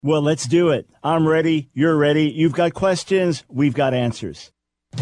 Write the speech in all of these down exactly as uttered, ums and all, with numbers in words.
Well, let's do it. I'm ready. You're ready. You've got questions. We've got answers.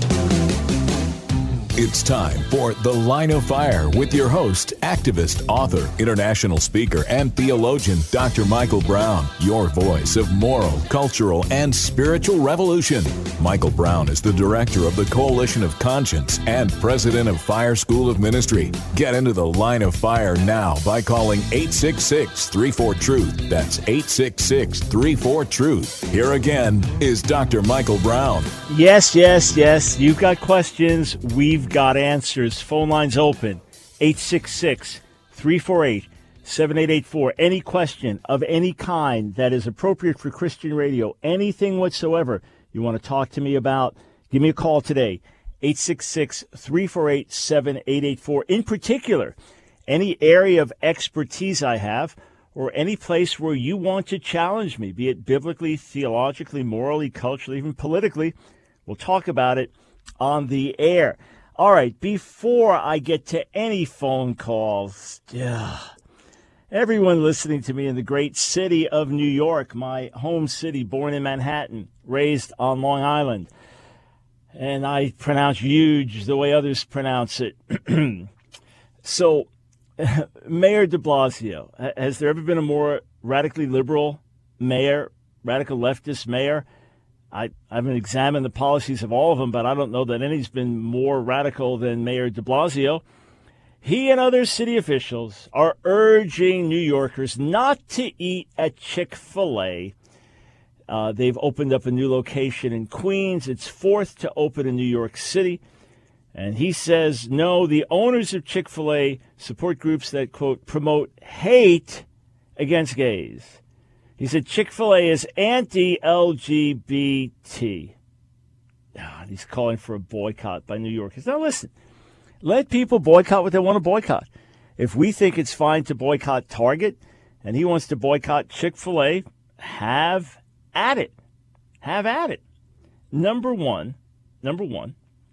It's time for The Line of Fire with your host, activist, author, international speaker, and theologian, Doctor Michael Brown, your voice of moral, cultural, and spiritual revolution. Michael Brown is the director of the Coalition of Conscience and president of Fire School of Ministry. Get into The Line of Fire now by calling eight six six, three four, truth. That's eight six six, three four, truth. Here again is Doctor Michael Brown. Yes, yes, yes. You've got questions. We've got answers. Phone lines open. eight six six, three four eight, seven eight eight four. Any question of any kind that is appropriate for Christian radio, anything whatsoever you want to talk to me about, give me a call today. eight six six, three four eight, seven eight eight four. In particular, any area of expertise I have or any place where you want to challenge me, be it biblically, theologically, morally, culturally, even politically, we'll talk about it on the air. All right, before I get to any phone calls, yeah, everyone listening to me in the great city of New York, my home city, born in Manhattan, raised on Long Island, and I pronounce huge the way others pronounce it. So, Mayor de Blasio, has there ever been a more radically liberal mayor, radical leftist mayor? I, I haven't examined the policies of all of them, but I don't know that any's been more radical than Mayor de Blasio. He and other city officials are urging New Yorkers not to eat at Chick-fil-A. Uh, they've opened up a new location in Queens. It's fourth to open in New York City. And he says, no, the owners of Chick-fil-A support groups that, quote, promote hate against gays. He said Chick-fil-A is anti-L G B T. Oh, he's calling for a boycott by New Yorkers. Now, listen, let people boycott what they want to boycott. If we think it's fine to boycott Target and he wants to boycott Chick-fil-A, have at it. Have at it. Number one, number one,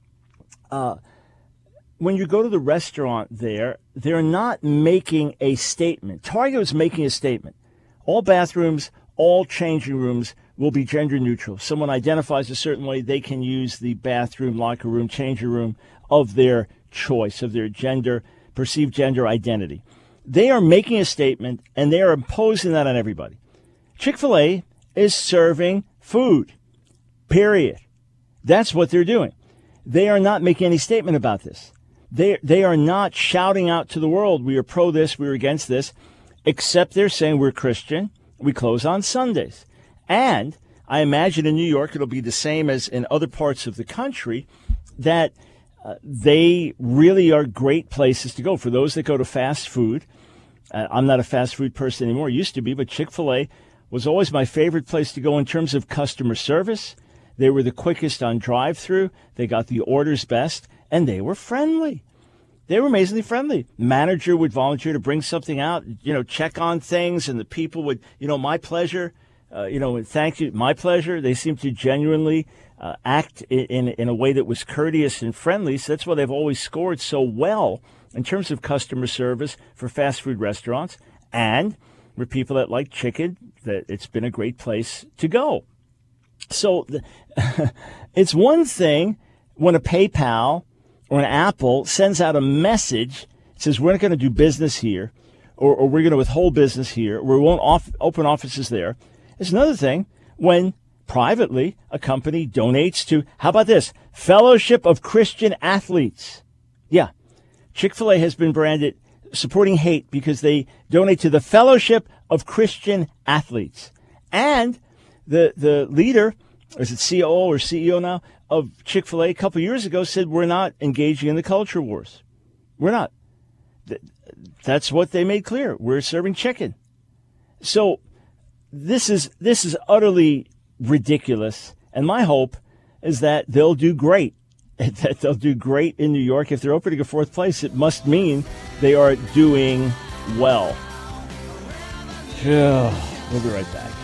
uh, when you go to the restaurant there, they're not making a statement. Target is making a statement. All bathrooms, all changing rooms will be gender neutral. If someone identifies a certain way, they can use the bathroom, locker room, changing room of their choice, of their gender, perceived gender identity. They are making a statement, and they are imposing that on everybody. Chick-fil-A is serving food, period. That's what they're doing. They are not making any statement about this. They, they are not shouting out to the world, we are pro this, we are against this. Except they're saying we're Christian, we close on Sundays. And I imagine in New York it'll be the same as in other parts of the country, that uh, they really are great places to go. For those that go to fast food, uh, I'm not a fast food person anymore, used to be, but Chick-fil-A was always my favorite place to go in terms of customer service. They were the quickest on drive-through, they got the orders best, and they were friendly. They were amazingly friendly. Manager would volunteer to bring something out, you know, check on things, and the people would, you know, my pleasure, uh, you know, thank you, my pleasure. They seemed to genuinely uh, act in, in in a way that was courteous and friendly. So that's why they've always scored so well in terms of customer service for fast food restaurants. And for people that like chicken, that it's been a great place to go. So the, it's one thing when a PayPal or an Apple sends out a message, says we're not going to do business here, or, or we're going to withhold business here, or we won't off, open offices there. It's another thing when privately a company donates to, how about this, Fellowship of Christian Athletes. Yeah, Chick-fil-A has been branded supporting hate because they donate to the Fellowship of Christian Athletes. And the the leader, or is it C O O or C E O now, of Chick-fil-A a couple years ago said we're not engaging in the culture wars. We're not. That's what they made clear. We're serving chicken. So this is this is utterly ridiculous. And my hope is that they'll do great. That they'll do great in New York. If they're opening a fourth place, it must mean they are doing well. We'll be right back.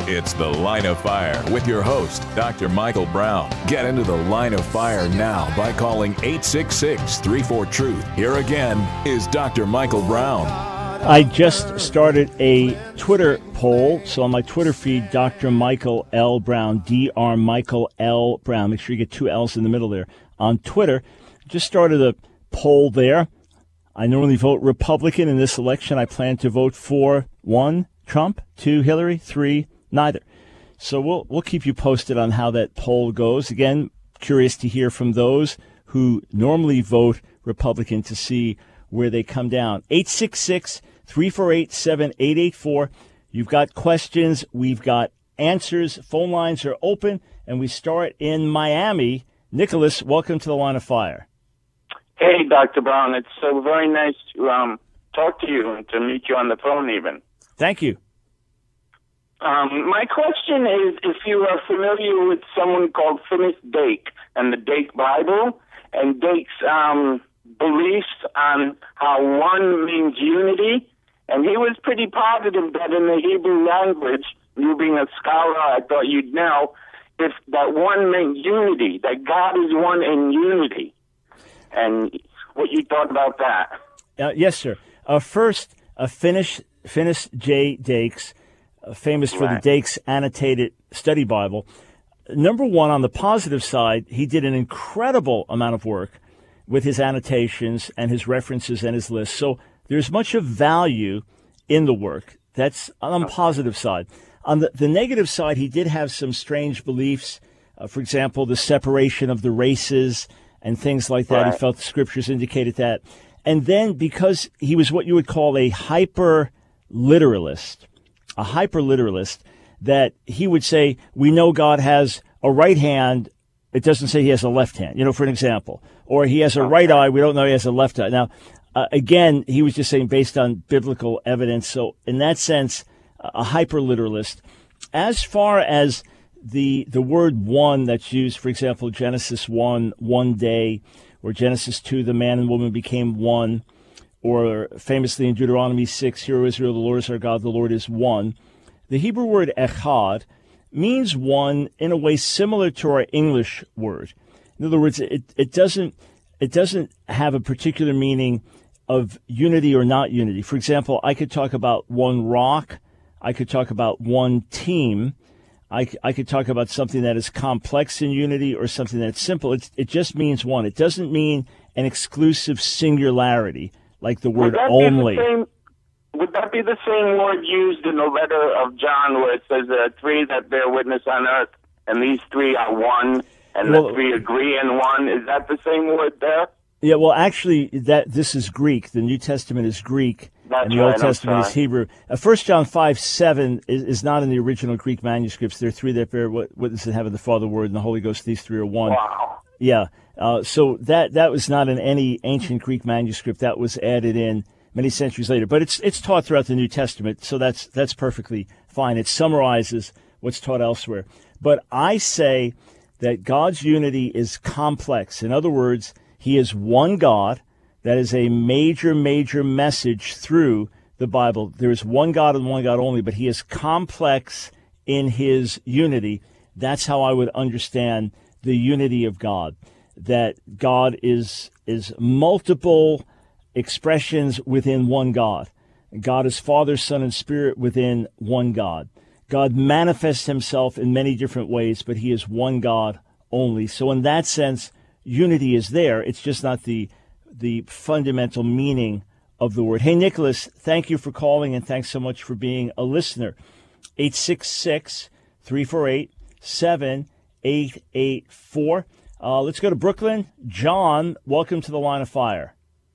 It's The Line of Fire with your host, Doctor Michael Brown. Get into The Line of Fire now by calling eight six six, three four, truth. Here again is Doctor Michael Brown. I just started a Twitter poll, so on my Twitter feed, Doctor Michael L. Brown, D R Michael L. Brown. Make sure you get two L's in the middle there. On Twitter, just started a poll there. I normally vote Republican in this election. I plan to vote for one, Trump, two, Hillary, three, neither. So we'll we'll keep you posted on how that poll goes. Again, curious to hear from those who normally vote Republican to see where they come down. eight six six, three four eight, seven eight eight four. You've got questions. We've got answers. Phone lines are open, and we start in Miami. Nicholas, welcome to the Line of Fire. Hey, Doctor Brown. It's so very nice to um, talk to you and to meet you on the phone even. Thank you. Um, my question is if you are familiar with someone called Finis Dake and the Dake Bible and Dake's um, beliefs on how one means unity. And he was pretty positive that in the Hebrew language, you being a scholar, I thought you'd know, if that one meant unity, that God is one in unity. And what you thought about that. Uh, yes, sir. Uh, first, uh, Finis, Finis J. Dakes, uh, famous for right. the Dakes Annotated Study Bible. Number one, on the positive side, he did an incredible amount of work with his annotations and his references and his lists. So there's much of value in the work. That's on the positive side. On the, the negative side, he did have some strange beliefs. Uh, for example, the separation of the races and things like that. Right. He felt the scriptures indicated that. And then because he was what you would call a hyper-literalist, a hyper-literalist, that he would say, we know God has a right hand. It doesn't say he has a left hand, you know, for an example. Or he has a okay. right eye. We don't know he has a left eye. Now, uh, again, he was just saying based on biblical evidence. So in that sense, a hyper-literalist. As far as the the word one that's used, for example, Genesis one, one day, or Genesis two, the man and woman became one, or famously in Deuteronomy six, Hear, O Israel, the Lord is our God, the Lord is one. The Hebrew word echad means one in a way similar to our English word. In other words, it, it doesn't it doesn't have a particular meaning of unity or not unity. For example, I could talk about one rock. I could talk about one team. I, I could talk about something that is complex in unity or something that's simple. It's, it just means one. It doesn't mean an exclusive singularity like the word would that only. Be the same, would that be the same word used in the letter of John where it says there are three that bear witness on earth and these three are one and well, the three agree in one? Is that the same word there? Yeah, well, actually, that this is Greek. The New Testament is Greek. That's and the right, Old Testament is Hebrew. Uh, First John five seven is, is not in the original Greek manuscripts. There are three that bear witness in heaven, the Father, Word, and the Holy Ghost. These three are one. Wow. Yeah. Uh, so that that was not in any ancient Greek manuscript. That was added in many centuries later. But it's it's taught throughout the New Testament, so that's that's perfectly fine. It summarizes what's taught elsewhere. But I say that God's unity is complex. In other words, He is one God. That is a major, major message through the Bible. There is one God and one God only, but He is complex in His unity. That's how I would understand the unity of God, that God is is multiple expressions within one God. God is Father, Son, and Spirit within one God. God manifests Himself in many different ways, but He is one God only. So in that sense, unity is there. It's just not the the fundamental meaning of the word. Hey, Nicholas, thank you for calling, and thanks so much for being a listener. eight six six, three four eight, seven eight eight four. Uh, let's go to Brooklyn. John, welcome to the Line of Fire.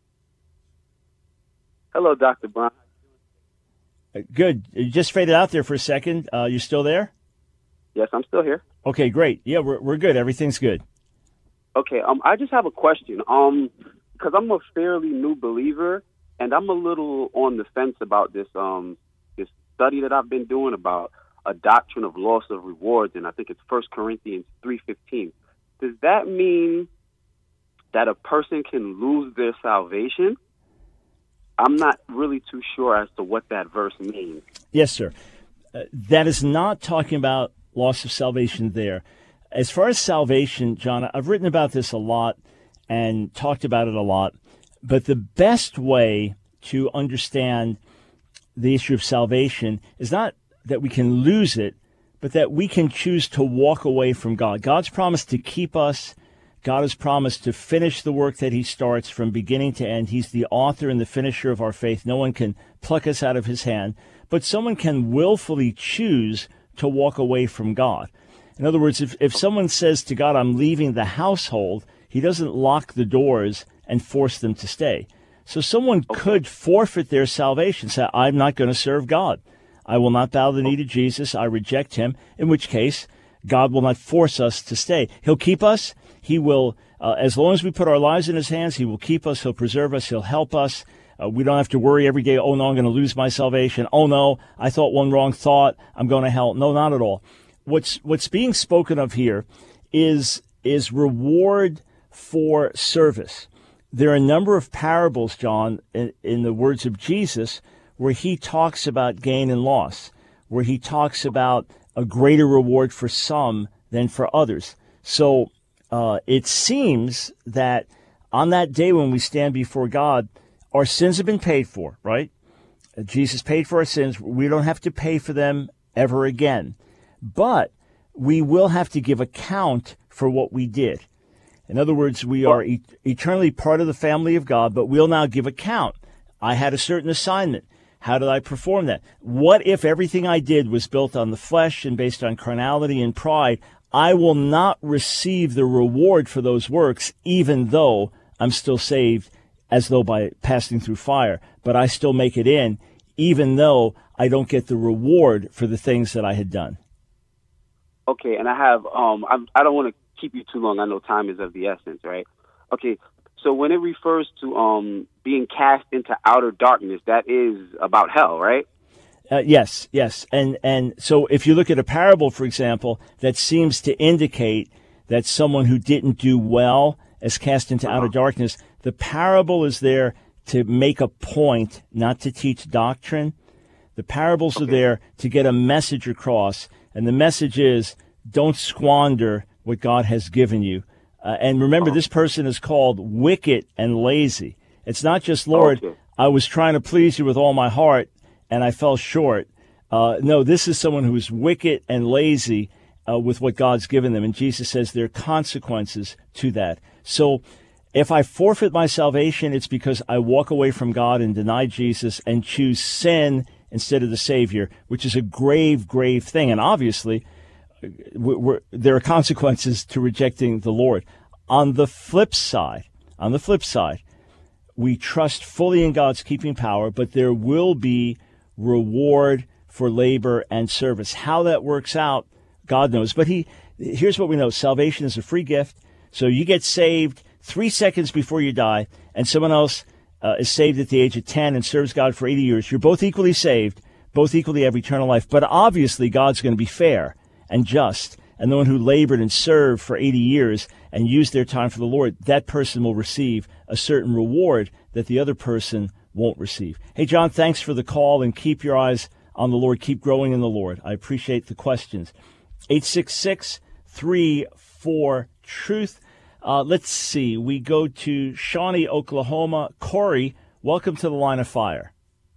Hello, Doctor Brown. Uh, good. You just faded out there for a second. Uh, you still there? Yes, I'm still here. Okay, great. Yeah, we're we're good. Everything's good. Okay, um, I just have a question. Um, because I'm a fairly new believer, and I'm a little on the fence about this um this study that I've been doing about a doctrine of loss of rewards, and I think it's First Corinthians three fifteen. Does that mean that a person can lose their salvation? I'm not really too sure as to what that verse means. Yes, sir. uh, that is not talking about loss of salvation there. As far as salvation, John, I've written about this a lot and talked about it a lot, but the best way to understand the issue of salvation is not that we can lose it, but that we can choose to walk away from God. God's promised to keep us. God has promised to finish the work that he starts from beginning to end. He's the author and the finisher of our faith. No one can pluck us out of his hand, but someone can willfully choose to walk away from God. In other words, if, if someone says to God, I'm leaving the household, he doesn't lock the doors and force them to stay. So someone could forfeit their salvation, say, I'm not going to serve God. I will not bow the knee to Jesus. I reject him, in which case God will not force us to stay. He'll keep us. He will, uh, as long as we put our lives in his hands, he will keep us. He'll preserve us. He'll help us. Uh, we don't have to worry every day, oh, no, I'm going to lose my salvation. Oh, no, I thought one wrong thought. I'm going to hell. No, not at all. What's what's being spoken of here is is reward for service. There are a number of parables, John, in, in the words of Jesus, where he talks about gain and loss, where he talks about a greater reward for some than for others. So uh, it seems that on that day when we stand before God, our sins have been paid for, right? Uh, Jesus paid for our sins. We don't have to pay for them ever again. But we will have to give account for what we did. In other words, we are e- eternally part of the family of God, but we'll now give account. I had a certain assignment. How did I perform that? What if everything I did was built on the flesh and based on carnality and pride? I will not receive the reward for those works, even though I'm still saved as though by passing through fire. But I still make it in, even though I don't get the reward for the things that I had done. Okay, and I have, um, I'm, I don't want to keep you too long. I know time is of the essence, right? Okay, so when it refers to um, being cast into outer darkness, that is about hell, right? Uh, yes, yes. And and so if you look at a parable, for example, that seems to indicate that someone who didn't do well is cast into uh-huh. outer darkness, the parable is there to make a point, not to teach doctrine. The parables okay. are there to get a message across, and the message is don't squander what God has given you. Uh, and remember, uh-huh. this person is called wicked and lazy. It's not just, Lord, okay. I was trying to please you with all my heart, and I fell short. Uh, no, this is someone who is wicked and lazy uh, with what God's given them. And Jesus says there are consequences to that. So if I forfeit my salvation, it's because I walk away from God and deny Jesus and choose sin instead of the Savior, which is a grave, grave thing. And obviously, we're, we're, there are consequences to rejecting the Lord. On the flip side, on the flip side, we trust fully in God's keeping power, but there will be reward for labor and service. How that works out, God knows. But he, here's what we know. Salvation is a free gift. So you get saved three seconds before you die, and someone else uh, is saved at the age of ten and serves God for eighty years. You're both equally saved, both equally have eternal life. But obviously, God's going to be fair and just. And the one who labored and served for eighty years and used their time for the Lord, that person will receive a certain reward that the other person won't receive. Hey, John, thanks for the call, and keep your eyes on the Lord. Keep growing in the Lord. I appreciate the questions. eight six six, three four, truth. Uh, let's see. We go to Shawnee, Oklahoma. Corey, welcome to the Line of Fire.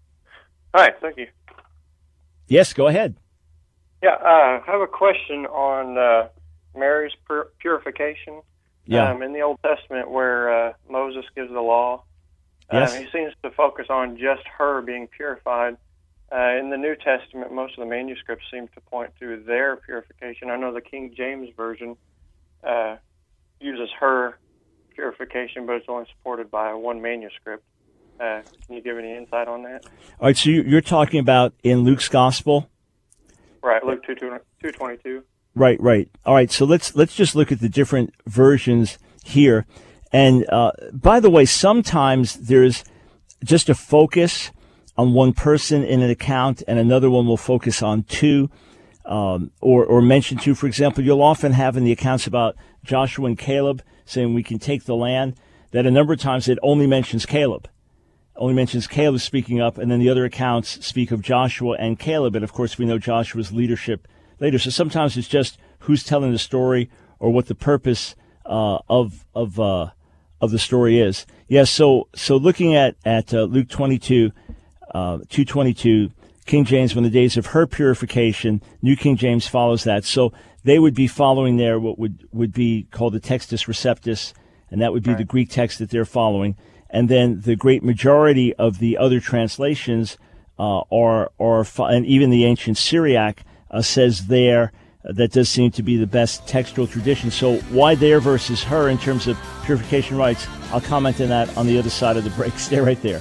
Hi, thank you. Yes, go ahead. Yeah, uh, I have a question on uh, Mary's pur- purification. Yeah. Um, in the Old Testament, where uh, Moses gives the law, yes. um, he seems to focus on just her being purified. Uh, in the New Testament, most of the manuscripts seem to point to their purification. I know the King James Version uh, uses her purification, but it's only supported by one manuscript. Uh, can you give any insight on that? All right, so you're talking about in Luke's Gospel? Right, Luke two twenty-two. Right, right. All right, so let's let's just look at the different versions here. And uh, by the way, sometimes there's just a focus on one person in an account, and another one will focus on two, um, or, or mention two. For example, you'll often have in the accounts about Joshua and Caleb saying we can take the land, that a number of times it only mentions Caleb. only mentions Caleb speaking up, and then the other accounts speak of Joshua and Caleb. And, of course, we know Joshua's leadership later. So sometimes it's just who's telling the story or what the purpose uh, of of uh, of the story is. Yes, yeah, so so looking at, at uh, Luke twenty-two, uh, two twenty-two, King James, when the days of her purification, New King James follows that. So they would be following there what would, would be called the Textus Receptus, and that would be right. the Greek text that they're following. And then the great majority of the other translations uh, are, are, and even the ancient Syriac uh, says there, uh, that does seem to be the best textual tradition. So why there versus her in terms of purification rites? I'll comment on that on the other side of the break. Stay right there.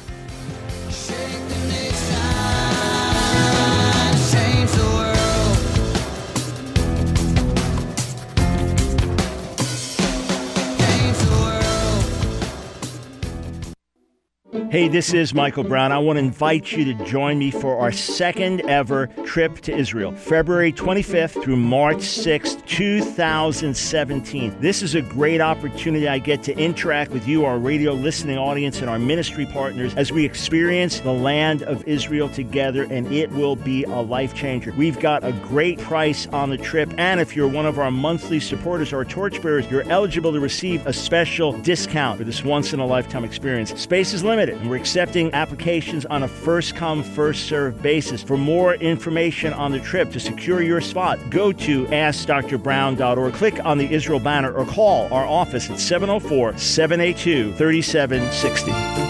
Hey, this is Michael Brown. I want to invite you to join me for our second ever trip to Israel, February twenty-fifth through March sixth, two thousand seventeen. This is a great opportunity. I get to interact with you, our radio listening audience, and our ministry partners as we experience the land of Israel together, and it will be a life changer. We've got a great price on the trip, and if you're one of our monthly supporters or torchbearers, you're eligible to receive a special discount for this once-in-a-lifetime experience. Space is limited. We're accepting applications on a first-come, first-served basis. For more information on the trip, to secure your spot, go to ask dr brown dot org, click on the Israel banner, or call our office at seven oh four, seven eight two, three seven six oh.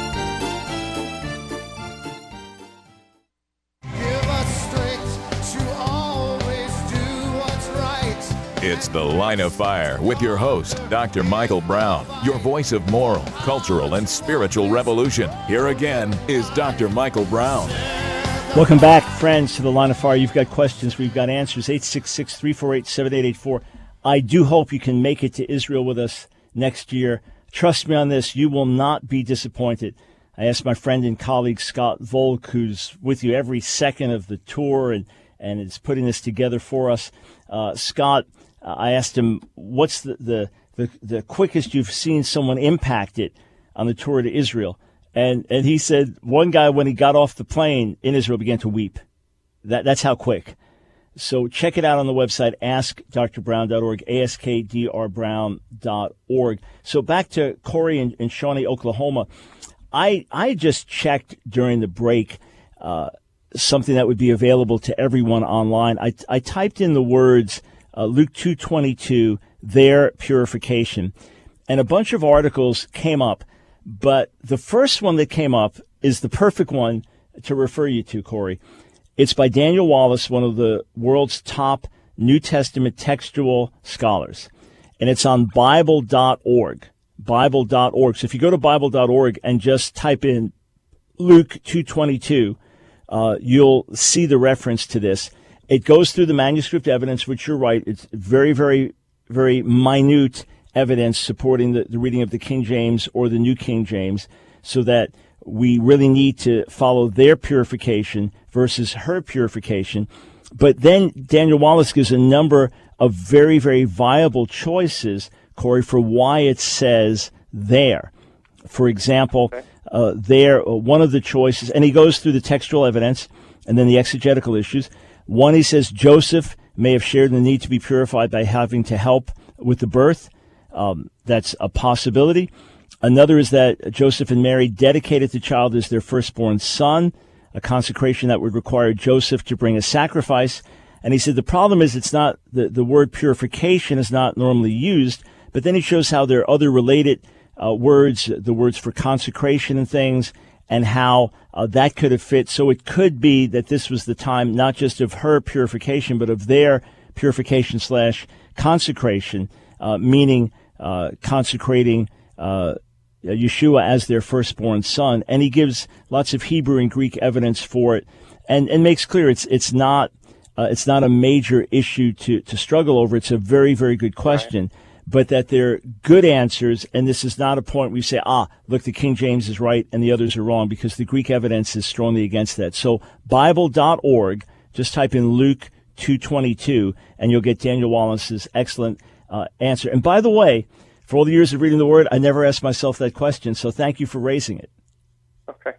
It's The Line of Fire with your host, Doctor Michael Brown, your voice of moral, cultural, and spiritual revolution. Here again is Doctor Michael Brown. Welcome back, friends, to The Line of Fire. You've got questions, we've got answers. eight six six, three four eight, seven eight eight four. I do hope you can make it to Israel with us next year. Trust me on this, you will not be disappointed. I asked my friend and colleague Scott Volk, who's with you every second of the tour and, and is putting this together for us. Uh, Scott, I asked him, what's the, the, the, the quickest you've seen someone impacted on the tour to Israel? And and he said one guy, when he got off the plane in Israel, began to weep. That That's how quick. So check it out on the website, ask dr brown dot org, ask dr brown dot org. So back to Corey in, in Shawnee, Oklahoma. I, I just checked during the break uh, something that would be available to everyone online. I, I typed in the words Uh, Luke two twenty-two, their purification. And a bunch of articles came up, but the first one that came up is the perfect one to refer you to, Corey. It's by Daniel Wallace, one of the world's top New Testament textual scholars. And it's on Bible dot org, Bible dot org. So if you go to Bible dot org and just type in Luke two twenty-two, uh, you'll see the reference to this. It goes through the manuscript evidence, which you're right. It's very, very, very minute evidence supporting the, the reading of the King James or the New King James, so that we really need to follow their purification versus her purification. But then Daniel Wallace gives a number of very, very viable choices, Corey, for why it says there. For example, okay. uh, there, uh, one of the choices, and he goes through the textual evidence and then the exegetical issues. One, he says Joseph may have shared the need to be purified by having to help with the birth. Um, that's a possibility. Another is that Joseph and Mary dedicated the child as their firstborn son, a consecration that would require Joseph to bring a sacrifice. And he said the problem is it's not, the, the word purification is not normally used, but then he shows how there are other related uh, words, the words for consecration and things, and how uh, that could have fit. So it could be that this was the time not just of her purification, but of their purification slash consecration, uh, meaning uh, consecrating uh, Yeshua as their firstborn son. And he gives lots of Hebrew and Greek evidence for it, and, and makes clear it's it's not uh, it's not a major issue to, to struggle over. It's a very, very good question. Right. But that they're good answers, and this is not a point where you say, ah, look, the King James is right and the others are wrong, because the Greek evidence is strongly against that. So Bible dot org, just type in Luke two twenty-two, and you'll get Daniel Wallace's excellent uh, answer. And by the way, for all the years of reading the Word, I never asked myself that question, so thank you for raising it. Okay.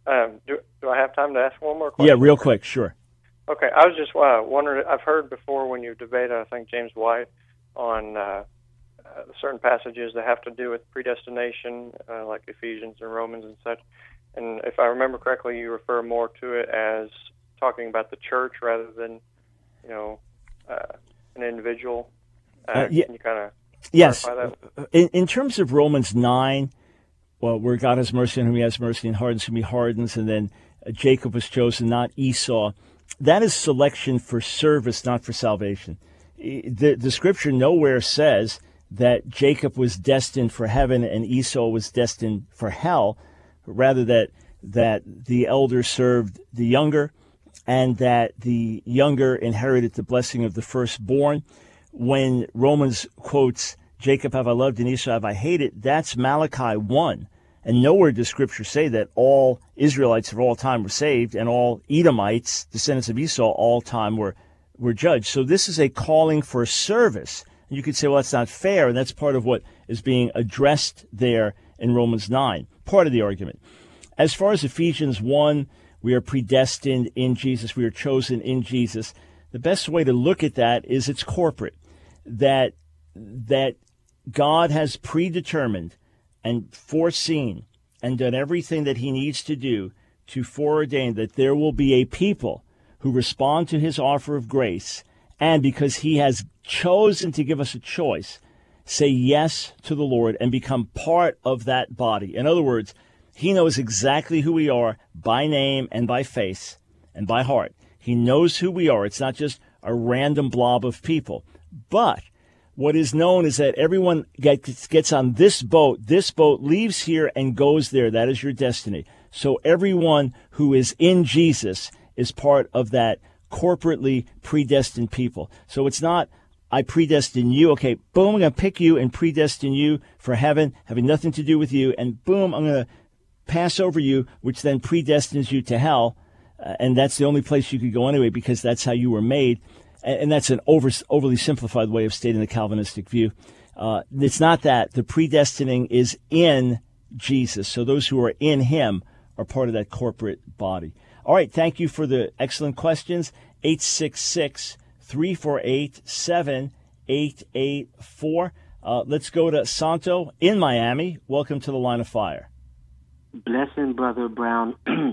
Uh, do, do I have time to ask one more question? Yeah, real quick, sure. Okay, I was just uh, wondering, I've heard before when you debated, I think, James White on uh, uh, certain passages that have to do with predestination, uh, like Ephesians and Romans and such. And if I remember correctly, you refer more to it as talking about the church rather than, you know, uh, an individual. Uh, Uh, yeah. Can you kind of Yes. clarify that? In, in terms of Romans nine, well, where God has mercy on whom he has mercy and hardens whom he hardens, and then uh, Jacob was chosen, not Esau. That is selection for service, not for salvation. The, the scripture nowhere says that Jacob was destined for heaven and Esau was destined for hell, rather that that the elder served the younger and that the younger inherited the blessing of the firstborn. When Romans quotes, Jacob have I loved and Esau have I hated, that's Malachi one. And nowhere does Scripture say that all Israelites of all time were saved and all Edomites, descendants of Esau, all time were, were judged. So this is a calling for service. And you could say, well, that's not fair, and that's part of what is being addressed there in Romans nine, part of the argument. As far as Ephesians one, we are predestined in Jesus, we are chosen in Jesus. The best way to look at that is it's corporate, that that God has predetermined and foreseen and done everything that he needs to do to foreordain that there will be a people who respond to his offer of grace, and because he has chosen to give us a choice, say yes to the Lord and become part of that body. In other words, he knows exactly who we are by name and by face and by heart. He knows who we are. It's not just a random blob of people. But what is known is that everyone gets, gets on this boat. This boat leaves here and goes there. That is your destiny. So everyone who is in Jesus is part of that corporately predestined people. So it's not, I predestine you. Okay, boom, I'm going to pick you and predestine you for heaven, having nothing to do with you. And boom, I'm going to pass over you, which then predestines you to hell. Uh, and that's the only place you could go anyway, because that's how you were made. And, and that's an over, overly simplified way of stating the Calvinistic view. Uh, it's not that. The predestining is in Jesus. So those who are in him are part of that corporate body. All right, thank you for the excellent questions. eight six six, three four eight, seven eight eight four. Uh, let's go to Santo in Miami. Welcome to the Line of Fire. Blessing, Brother Brown.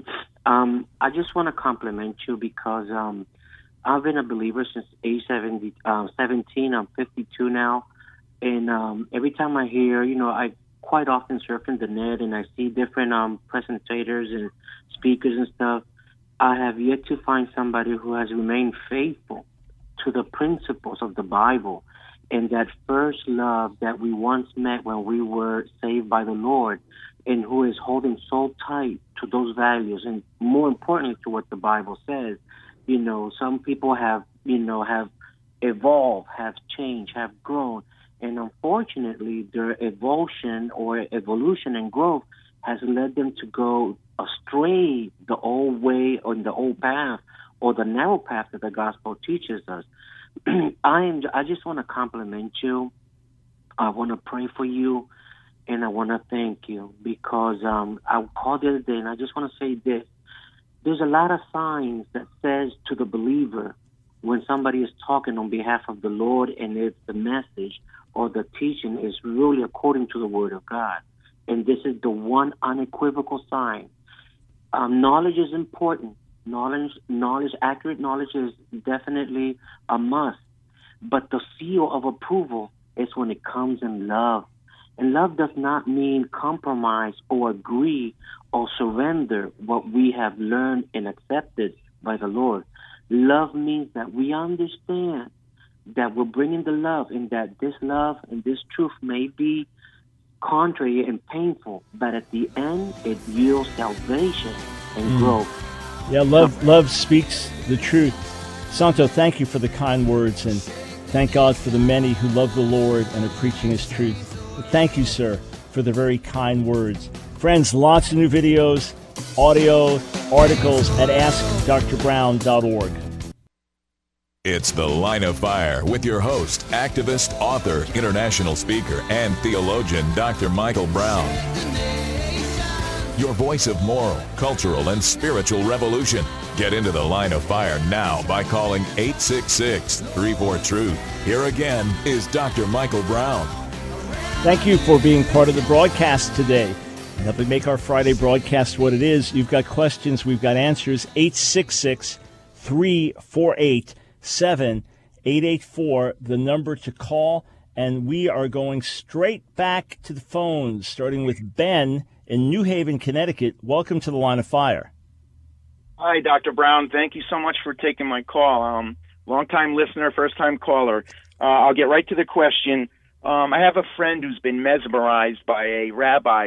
um, I just want to compliment you because um, I've been a believer since age seventy, uh, seventeen. I'm fifty-two now. And um, every time I hear, you know, I quite often surf in the net and I see different um, presentators and speakers and stuff. I have yet to find somebody who has remained faithful to the principles of the Bible and that first love that we once met when we were saved by the Lord, and who is holding so tight to those values and more importantly to what the Bible says. You know, some people have, you know, have evolved, have changed, have grown, and unfortunately their evolution or evolution and growth has led them to go astray the old way or the old path or the narrow path that the gospel teaches us. I am. I just want to compliment you. I want to pray for you, and I want to thank you because um, I called the other day, and I just want to say this. There's a lot of signs that says to the believer when somebody is talking on behalf of the Lord and if the message or the teaching is really according to the Word of God. And this is the one unequivocal sign. Um, knowledge is important. Knowledge, knowledge, accurate knowledge is definitely a must. But the seal of approval is when it comes in love. And love does not mean compromise or agree or surrender what we have learned and accepted by the Lord. Love means that we understand that we're bringing the love and that this love and this truth may be contrary and painful, but at the end it yields salvation and mm. growth. Yeah, love love speaks the truth. Santo, thank you for the kind words, and thank God for the many who love the Lord and are preaching his truth. Thank you, sir, for the very kind words. Friends, lots of new videos, audio, articles at ask dr brown dot org. It's The Line of Fire with your host, activist, author, international speaker, and theologian, Doctor Michael Brown. your voice of moral, cultural, and spiritual revolution. Get into the Line of Fire now by calling eight six six, three four, truth. Here again is Doctor Michael Brown. Thank you for being part of the broadcast today. Helping make our Friday broadcast what it is. You've got questions, we've got answers. eight six six, three four eight, seven eight eight four, the number to call. And we are going straight back to the phones, starting with Ben in New Haven, Connecticut. Welcome to the Line of Fire. Hi, Doctor Brown. Thank you so much for taking my call. Um, long-time listener, first-time caller. Uh, I'll get right to the question. Um, I have a friend who's been mesmerized by a rabbi,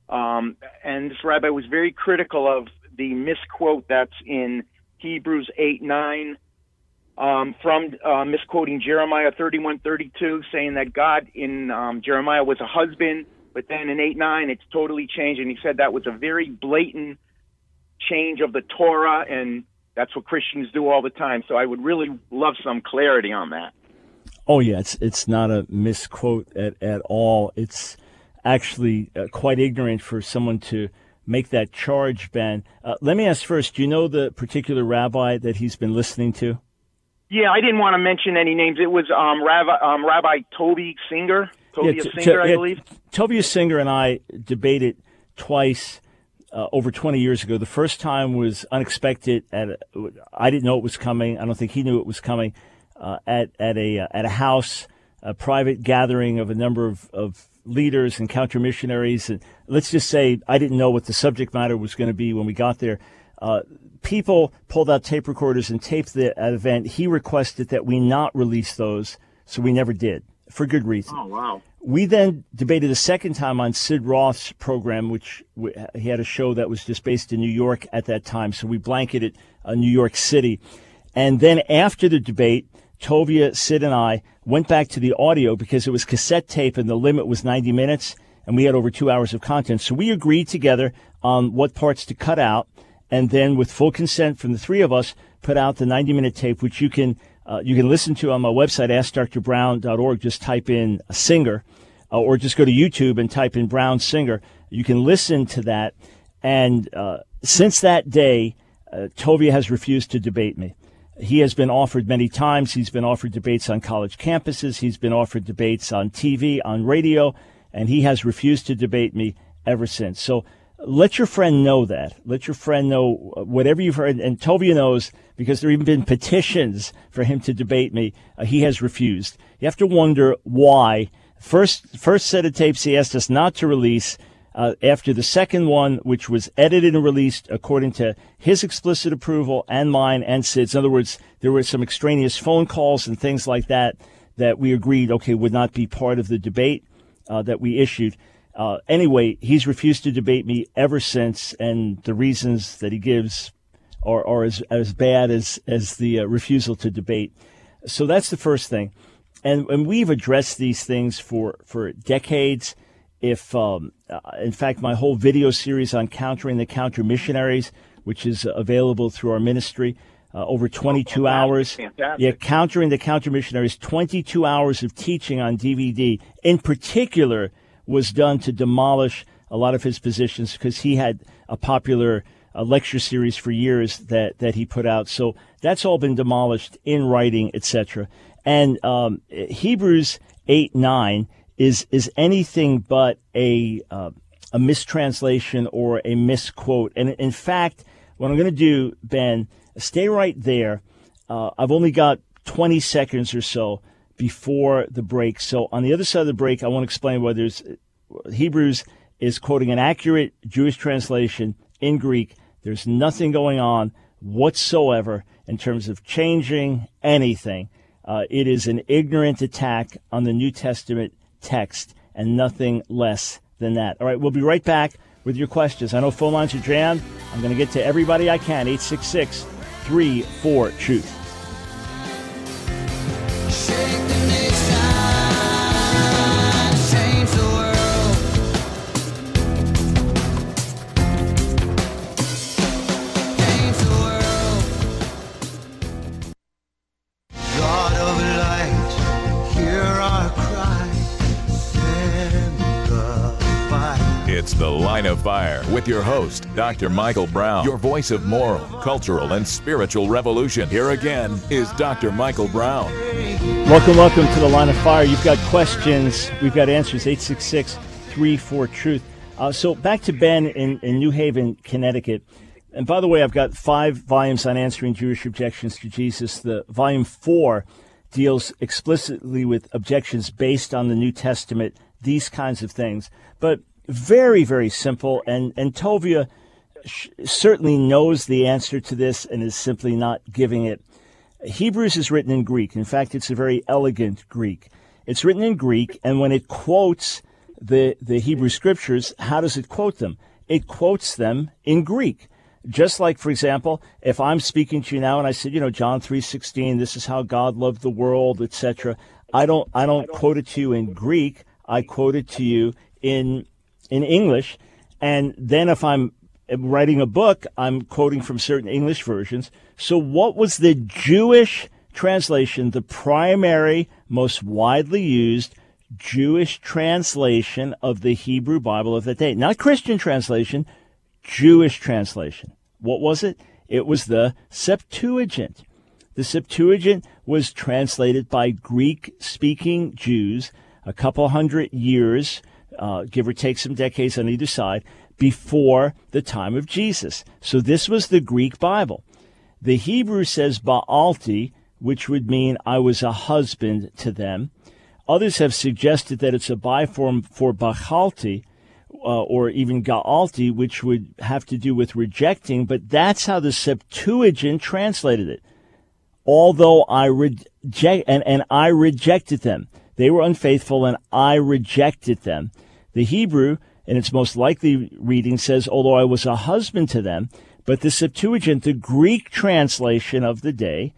um, and this rabbi was very critical of the misquote that's in Hebrews eight nine, um, from uh, misquoting Jeremiah thirty-one thirty-two, saying that God in um, Jeremiah was a husband, but then in eight nine it's totally changed, and he said that was a very blatant change of the Torah, and that's what Christians do all the time. So I would really love some clarity on that. Oh, yeah, it's it's not a misquote at, at all. It's actually uh, quite ignorant for someone to make that charge, Ben. Uh, let me ask first, do you know the particular rabbi that he's been listening to? Yeah, I didn't want to mention any names. It was um, Rabbi, um, Rabbi Toby Singer, Tobias yeah, t- Singer, t- I believe. Tobias Singer and I debated twice uh, over twenty years ago. The first time was unexpected. At a, I didn't know it was coming. I don't think he knew it was coming. Uh, at at a uh, at a house, a private gathering of a number of, of leaders and counter missionaries, and let's just say I didn't know what the subject matter was going to be when we got there. Uh, people pulled out tape recorders and taped the uh, event. He requested that we not release those, so we never did, for good reason. Oh, wow. We then debated a second time on Sid Roth's program, which we, he had a show that was just based in New York at that time, so we blanketed uh, New York City. And then after the debate, Tovia, Sid, and I went back to the audio because it was cassette tape and the limit was ninety minutes, and we had over two hours of content. So we agreed together on what parts to cut out, and then with full consent from the three of us, put out the ninety-minute tape, which you can uh, you can listen to on my website, ask dr brown dot org. Just type in a singer, uh, or just go to YouTube and type in Brown Singer. You can listen to that. And uh, since that day, uh, Tovia has refused to debate me. He has been offered many times. He's been offered debates on college campuses. He's been offered debates on T V, on radio, and he has refused to debate me ever since. So let your friend know that. Let your friend know whatever you've heard. And Tovia knows, because there have even been petitions for him to debate me. Uh, he has refused. You have to wonder why. First, first set of tapes he asked us not to release. Uh, after the second one, which was edited and released according to his explicit approval and mine and Sid's. In other words, there were some extraneous phone calls and things like that that we agreed, okay, would not be part of the debate uh, that we issued. Uh, anyway, he's refused to debate me ever since, and the reasons that he gives are, are as, as bad as, as the uh, refusal to debate. So that's the first thing. And, and we've addressed these things for, for decades. If, um, uh, in fact, my whole video series on countering the counter missionaries, which is uh, available through our ministry, uh, over twenty-two oh, hours. Fantastic. Yeah, countering the counter missionaries, twenty-two hours of teaching on D V D, in particular, was done to demolish a lot of his positions, because he had a popular uh, lecture series for years that, that he put out. So that's all been demolished in writing, et cetera. And um, Hebrews eight nine is is anything but a uh, a mistranslation or a misquote. And in fact, what I'm going to do, Ben, stay right there. Uh, I've only got twenty seconds or so before the break. So on the other side of the break, I want to explain why there's Hebrews is quoting an accurate Jewish translation in Greek. There's nothing going on whatsoever in terms of changing anything. Uh, it is an ignorant attack on the New Testament text and nothing less than that. All right, we'll be right back with your questions. I know phone lines are jammed. I'm going to get to everybody I can. eight six six, three four, truth. It's The Line of Fire with your host, Doctor Michael Brown, your voice of moral, cultural, and spiritual revolution. Here again is Doctor Michael Brown. Welcome, welcome to The Line of Fire. You've got questions. We've got answers. eight six six, three four, truth. Uh, so back to Ben in, in New Haven, Connecticut. And by the way, I've got five volumes on answering Jewish objections to Jesus. The volume four deals explicitly with objections based on the New Testament, these kinds of things. But very, very simple. And, and Tovia sh- certainly knows the answer to this and is simply not giving it. Hebrews is written in Greek. In fact, it's a very elegant Greek. It's written in Greek, and when it quotes the, the Hebrew scriptures, how does it quote them? It quotes them in Greek. Just like, for example, if I'm speaking to you now and I said, you know, John three sixteen, this is how God loved the world, et cetera. I don't I don't quote it to you in Greek. I quote it to you in in English. And then if I'm writing a book, I'm quoting from certain English versions. So what was the Jewish translation, the primary, most widely used Jewish translation of the Hebrew Bible of that day? Not Christian translation, Jewish translation. What was it? It was the Septuagint. The Septuagint was translated by Greek-speaking Jews a couple hundred years, uh, give or take some decades on either side, before the time of Jesus. So this was the Greek Bible. The Hebrew says Baalti, which would mean I was a husband to them. Others have suggested that it's a biform for Bachalti, Uh, or even Ga'alti, which would have to do with rejecting, but that's how the Septuagint translated it. Although I reject, and, and I rejected them. They were unfaithful, and I rejected them. The Hebrew, in its most likely reading, says, although I was a husband to them, but the Septuagint, the Greek translation of the day,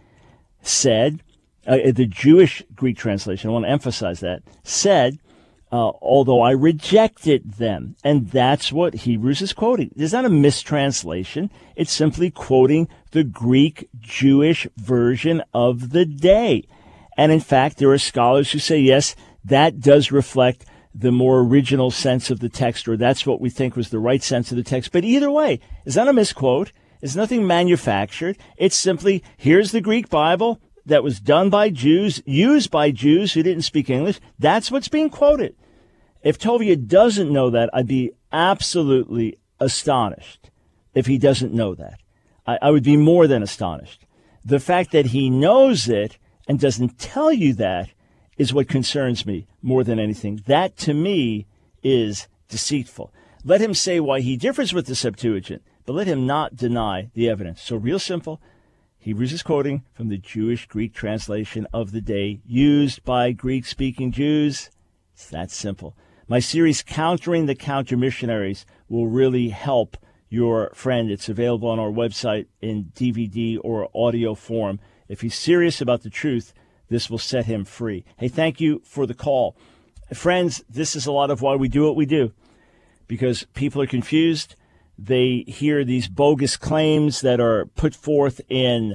said, uh, the Jewish Greek translation, I want to emphasize that, said, Uh, although I rejected them. And that's what Hebrews is quoting. There's not a mistranslation. It's simply quoting the Greek Jewish version of the day. And in fact, there are scholars who say, yes, that does reflect the more original sense of the text, or that's what we think was the right sense of the text. But either way, it's not a misquote. It's nothing manufactured. It's simply, here's the Greek Bible that was done by Jews, used by Jews who didn't speak English. That's what's being quoted. If Tovia doesn't know that, I'd be absolutely astonished if he doesn't know that. I, I would be more than astonished. The fact that he knows it and doesn't tell you that is what concerns me more than anything. That, to me, is deceitful. Let him say why he differs with the Septuagint, but let him not deny the evidence. So real simple, Hebrews is quoting from the Jewish Greek translation of the day used by Greek-speaking Jews. It's that simple. My series, Countering the Counter-Missionaries, will really help your friend. It's available on our website in D V D or audio form. If he's serious about the truth, this will set him free. Hey, thank you for the call. Friends, this is a lot of why we do what we do, because people are confused. They hear these bogus claims that are put forth in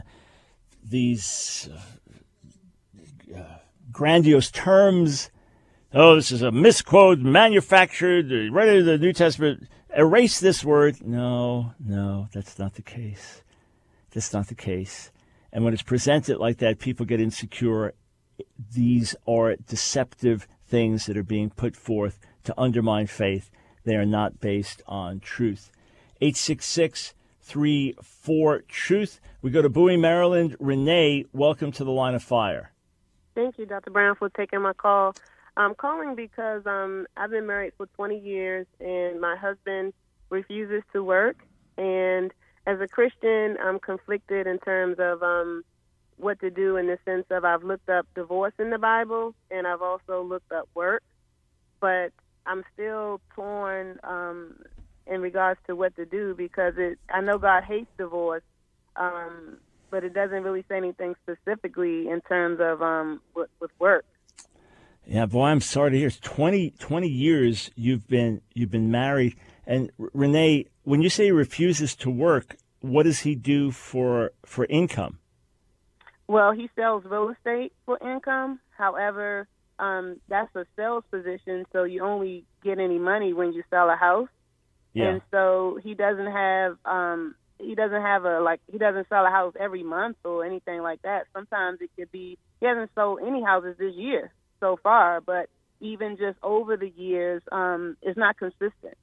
these uh, grandiose terms. Oh, this is a misquote, manufactured, right out of the New Testament. Erase this word. No, no, that's not the case. That's not the case. And when it's presented like that, people get insecure. These are deceptive things that are being put forth to undermine faith. They are not based on truth. eight six six, three four, truth. We go to Bowie, Maryland. Renee, welcome to the Line of Fire. Thank you, Doctor Brown, for taking my call. I'm calling because um, I've been married for twenty years, and my husband refuses to work. And as a Christian, I'm conflicted in terms of um, what to do, in the sense of I've looked up divorce in the Bible, and I've also looked up work. But I'm still torn um, in regards to what to do, because it, I know God hates divorce, um, but it doesn't really say anything specifically in terms of um, with, with work. Yeah, boy, I'm sorry to hear. It's twenty, twenty years you've been you've been married. And Renee, when you say he refuses to work, what does he do for for income? Well, he sells real estate for income. However, um, that's a sales position, so you only get any money when you sell a house. Yeah. And so he doesn't have um, he doesn't have a like he doesn't sell a house every month or anything like that. Sometimes it could be he hasn't sold any houses this year so far, but even just over the years, um, it's not consistent.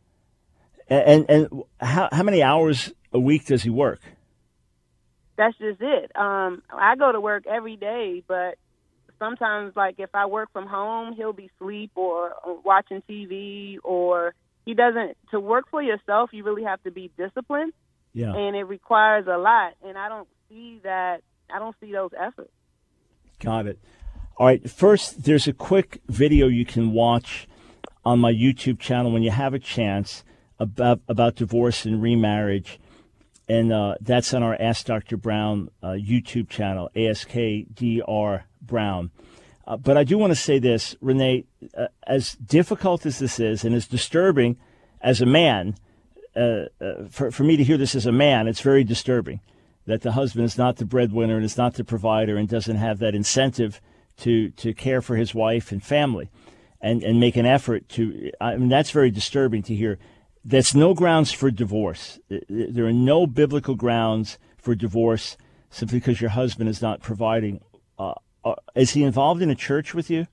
And and how how many hours a week does he work? That's just it. Um, I go to work every day, but sometimes, like, if I work from home, he'll be asleep or watching T V, or he doesn't. To work for yourself, you really have to be disciplined, yeah. and it requires a lot. And I don't see that. I don't see those efforts. Got it. All right. First, there's a quick video you can watch on my YouTube channel when you have a chance about about divorce and remarriage. And uh, that's on our Ask Doctor Brown uh, YouTube channel, A S K D R Brown. Uh, but I do want to say this, Renee, uh, as difficult as this is and as disturbing as a man, uh, uh, for, for me to hear this as a man, it's very disturbing that the husband is not the breadwinner and is not the provider and doesn't have that incentive to, to care for his wife and family and, and make an effort to, I mean, that's very disturbing to hear. That's no grounds for divorce. There are no biblical grounds for divorce simply because your husband is not providing. Uh, uh, is he involved in a church with you?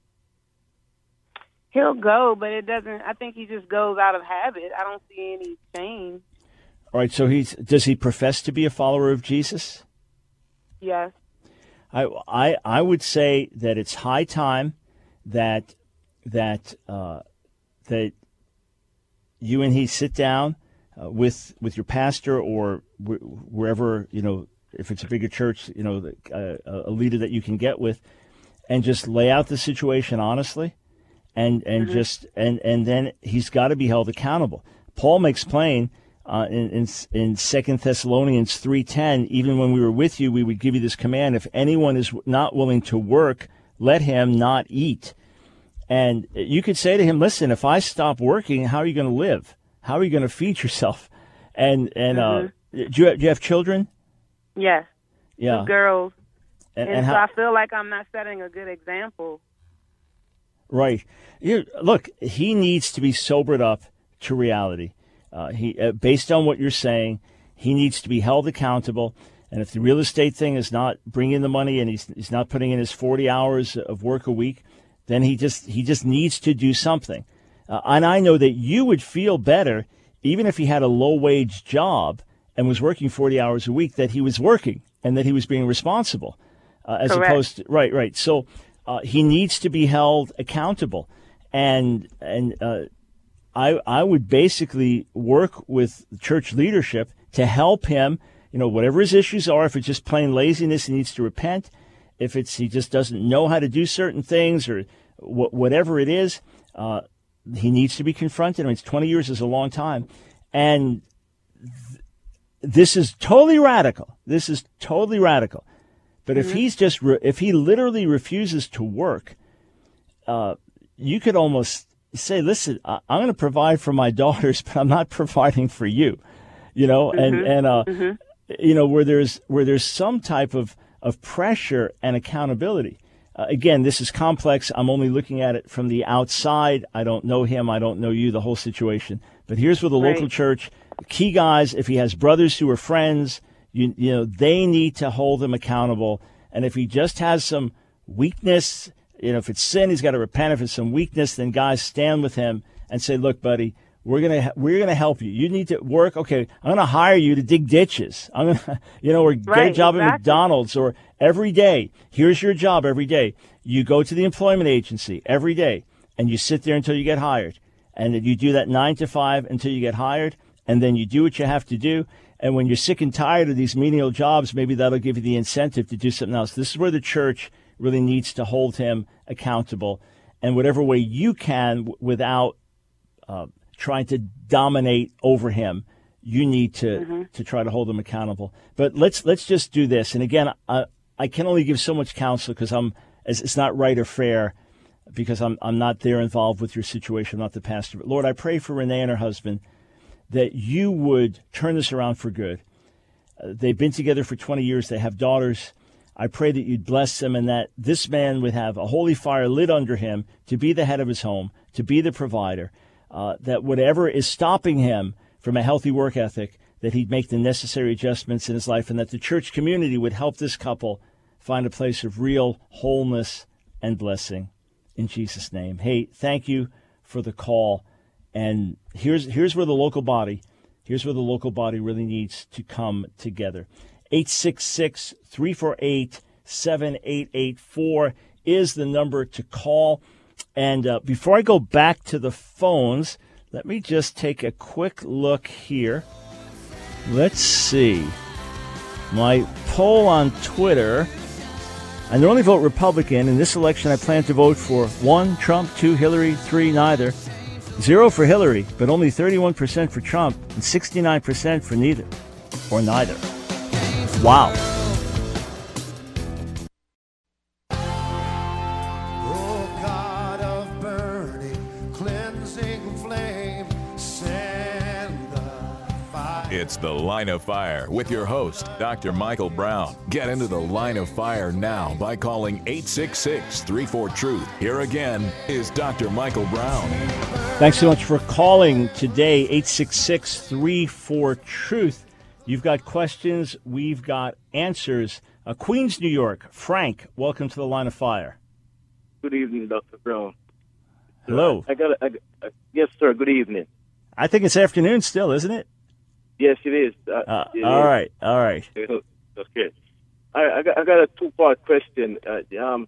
He'll go, but it doesn't. I think he just goes out of habit. I don't see any change. All right. So he's does he profess to be a follower of Jesus? Yes. I I I would say that it's high time that that uh, that. you and he sit down uh, with with your pastor or wh- wherever, you know, if it's a bigger church, you know, uh, a leader that you can get with, and just lay out the situation honestly, and and mm-hmm. just and and then he's got to be held accountable. Paul makes plain uh, in in, in Second Thessalonians three ten, even when we were with you, we would give you this command: if anyone is not willing to work, let him not eat. And you could say to him, listen, if I stop working, how are you going to live? How are you going to feed yourself? And and mm-hmm. uh, do, you have, do you have children? Yes. Yeah. Two girls. And, and, and so how, I feel like I'm not setting a good example. Right. You, look, he needs to be sobered up to reality. Uh, he, uh, based on what you're saying, he needs to be held accountable. And if the real estate thing is not bringing the money and he's, he's not putting in his forty hours of work a week, then he just he just needs to do something. Uh, and I know that you would feel better, even if he had a low-wage job and was working forty hours a week, that he was working and that he was being responsible, uh, as Correct. opposed to, right, right. So uh, he needs to be held accountable. And and uh, I I would basically work with church leadership to help him, you know, whatever his issues are. If it's just plain laziness, he needs to repent. If it's he just doesn't know how to do certain things or wh- whatever it is, uh, he needs to be confronted. I mean, it's twenty years is a long time. And th- this is totally radical. This is totally radical. But mm-hmm. if he's just, re- if he literally refuses to work, uh, you could almost say, listen, I- I'm going to provide for my daughters, but I'm not providing for you, you know, mm-hmm. and, and uh, mm-hmm. you know, where there's, where there's some type of, of pressure and accountability. Uh, again, this is complex. I'm only looking at it from the outside. I don't know him. I don't know you, the whole situation. But here's where the right. local church, key guys, if he has brothers who are friends, you, you know, they need to hold him accountable. And if he just has some weakness, you know, if it's sin, he's got to repent. If it's some weakness, then guys stand with him and say, look, buddy, we're going to we're gonna help you. You need to work. Okay, I'm going to hire you to dig ditches. I'm going to, you know, or right, get a job exactly. at McDonald's, or every day. Here's your job every day. You go to the employment agency every day, and you sit there until you get hired. And then you do that nine to five until you get hired, and then you do what you have to do. And when you're sick and tired of these menial jobs, maybe that'll give you the incentive to do something else. This is where the church really needs to hold him accountable, and whatever way you can, w- without uh, trying to dominate over him, you need to mm-hmm. to try to hold him accountable. But let's let's just do this. And again, I, I can only give so much counsel because I'm it's not right or fair, because I'm I'm not there involved with your situation. I'm not the pastor. But Lord, I pray for Renee and her husband that you would turn this around for good. Uh, they've been together for twenty years. They have daughters. I pray that you'd bless them and that this man would have a holy fire lit under him to be the head of his home, to be the provider. uh, that whatever is stopping him from a healthy work ethic, that he'd make the necessary adjustments in his life, and that the church community would help this couple find a place of real wholeness and blessing. In Jesus' name. Hey, thank you for the call. And here's here's where the local body, here's where the local body really needs to come together. eight six six, three four eight, seven eight eight four is the number to call. And uh, before I go back to the phones, let me just take a quick look here. Let's see. My poll on Twitter, I normally vote Republican. In this election, I plan to vote for one, Trump, two, Hillary, three, neither, zero for Hillary, but only thirty-one percent for Trump and sixty-nine percent for neither or neither. Wow. It's The Line of Fire with your host, Doctor Michael Brown. Get into the Line of Fire now by calling eight six six, three four, truth. Here again is Doctor Michael Brown. Thanks so much for calling today, eight six six, three four, truth. You've got questions, we've got answers. Uh, Queens, New York. Frank, welcome to the Line of Fire. Good evening, Doctor Brown. Hello. I got a, I, I, yes, sir. Good evening. I think it's afternoon still, isn't it? Yes, it is. Uh, uh, it all is. right, all right. Okay. I, I, got, I got a two-part question. Uh, um,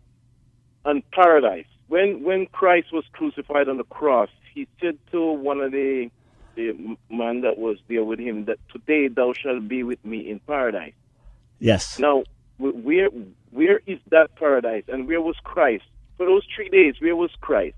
on paradise, when when Christ was crucified on the cross, he said to one of the the man that was there with him that today thou shalt be with me in paradise. Yes. Now, where where is that paradise, and where was Christ for those three days? Where was Christ,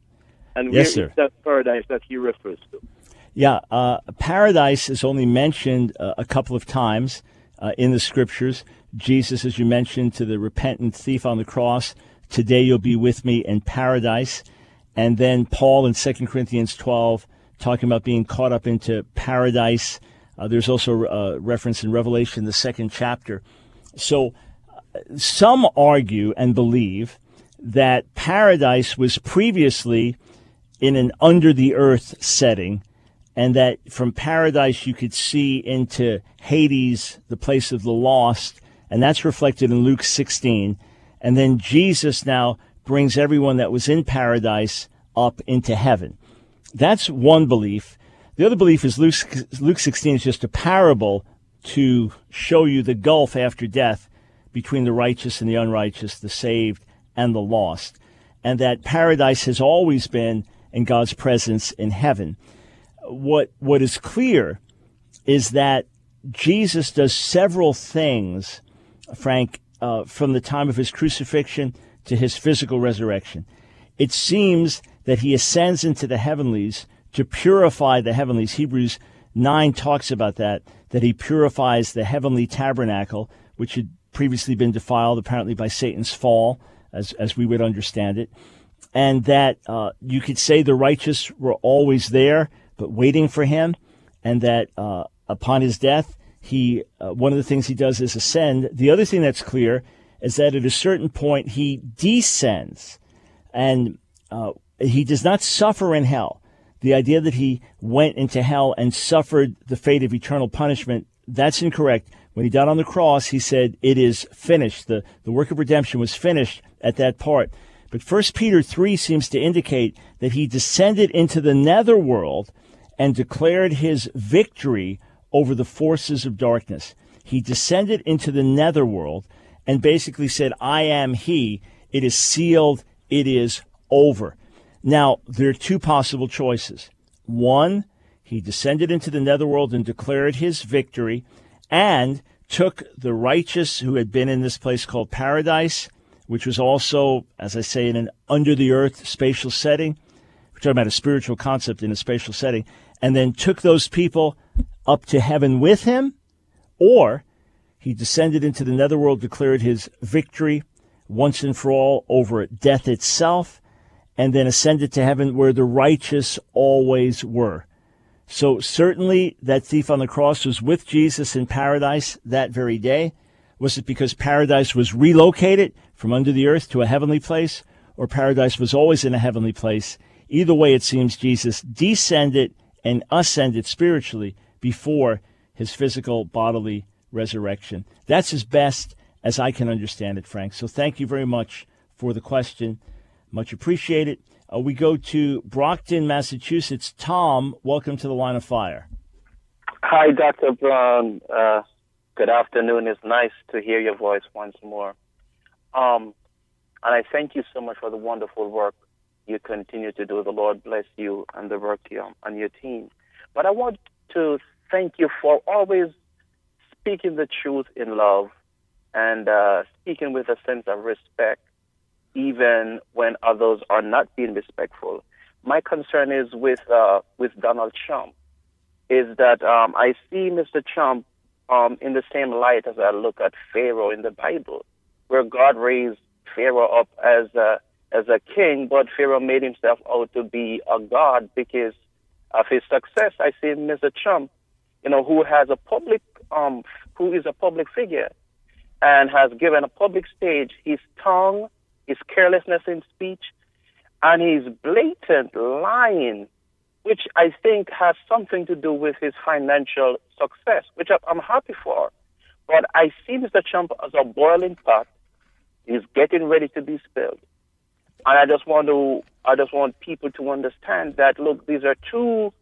and where yes, is sir. that paradise that he refers to? Yeah, uh, paradise is only mentioned uh, a couple of times uh, in the scriptures. Jesus, as you mentioned, to the repentant thief on the cross, today you'll be with me in paradise. And then Paul in Second Corinthians twelve, talking about being caught up into paradise. Uh, there's also a reference in Revelation, the second chapter. So uh, some argue and believe that paradise was previously in an under-the-earth setting, and that from paradise you could see into Hades, the place of the lost, and that's reflected in Luke sixteen. And then Jesus now brings everyone that was in paradise up into heaven. That's one belief. The other belief is Luke, Luke sixteen is just a parable to show you the gulf after death between the righteous and the unrighteous, the saved and the lost, and that paradise has always been in God's presence in heaven. What what is clear is that Jesus does several things, Frank, uh, from the time of his crucifixion to his physical resurrection. It seems that he ascends into the heavenlies to purify the heavenlies. Hebrews nine talks about that, that he purifies the heavenly tabernacle, which had previously been defiled apparently by Satan's fall, as, as we would understand it. And that uh, you could say the righteous were always there, but waiting for him, and that uh, upon his death, he uh, one of the things he does is ascend. The other thing that's clear is that at a certain point he descends, and uh, he does not suffer in hell. The idea that he went into hell and suffered the fate of eternal punishment, that's incorrect. When he died on the cross, he said, it is finished. The, the work of redemption was finished at that part. But First Peter three seems to indicate that he descended into the netherworld and declared his victory over the forces of darkness. He descended into the netherworld and basically said, I am he. It is sealed. It is over. Now, there are two possible choices. One, he descended into the netherworld and declared his victory and took the righteous who had been in this place called paradise, which was also, as I say, in an under-the-earth spatial setting. We're talking about a spiritual concept in a spatial setting, and then took those people up to heaven with him, or he descended into the netherworld, declared his victory once and for all over death itself, and then ascended to heaven where the righteous always were. So certainly that thief on the cross was with Jesus in paradise that very day. Was it because paradise was relocated from under the earth to a heavenly place, or paradise was always in a heavenly place? Either way, it seems Jesus descended and ascended spiritually before his physical bodily resurrection. That's as best as I can understand it, Frank. So thank you very much for the question. Much appreciated. Uh, we go to Brockton, Massachusetts. Tom, welcome to the Line of Fire. Hi, Doctor Brown. Uh, good afternoon. It's nice to hear your voice once more. Um, and I thank you so much for the wonderful work you continue to do. The Lord bless you and the work you and your team. But I want to thank you for always speaking the truth in love and uh, speaking with a sense of respect, even when others are not being respectful. My concern is with uh, with Donald Trump, is that um, I see Mister Trump um, in the same light as I look at Pharaoh in the Bible, where God raised Pharaoh up as a, as a king, but Pharaoh made himself out to be a god because of his success. I see Mister Trump, you know, who has a public, um, who is a public figure and has given a public stage, his tongue, his carelessness in speech, and his blatant lying, which I think has something to do with his financial success, which I'm happy for. But I see Mister Trump as a boiling pot. He's getting ready to be spilled. And I just want to, I just want people to understand that, look, these are two,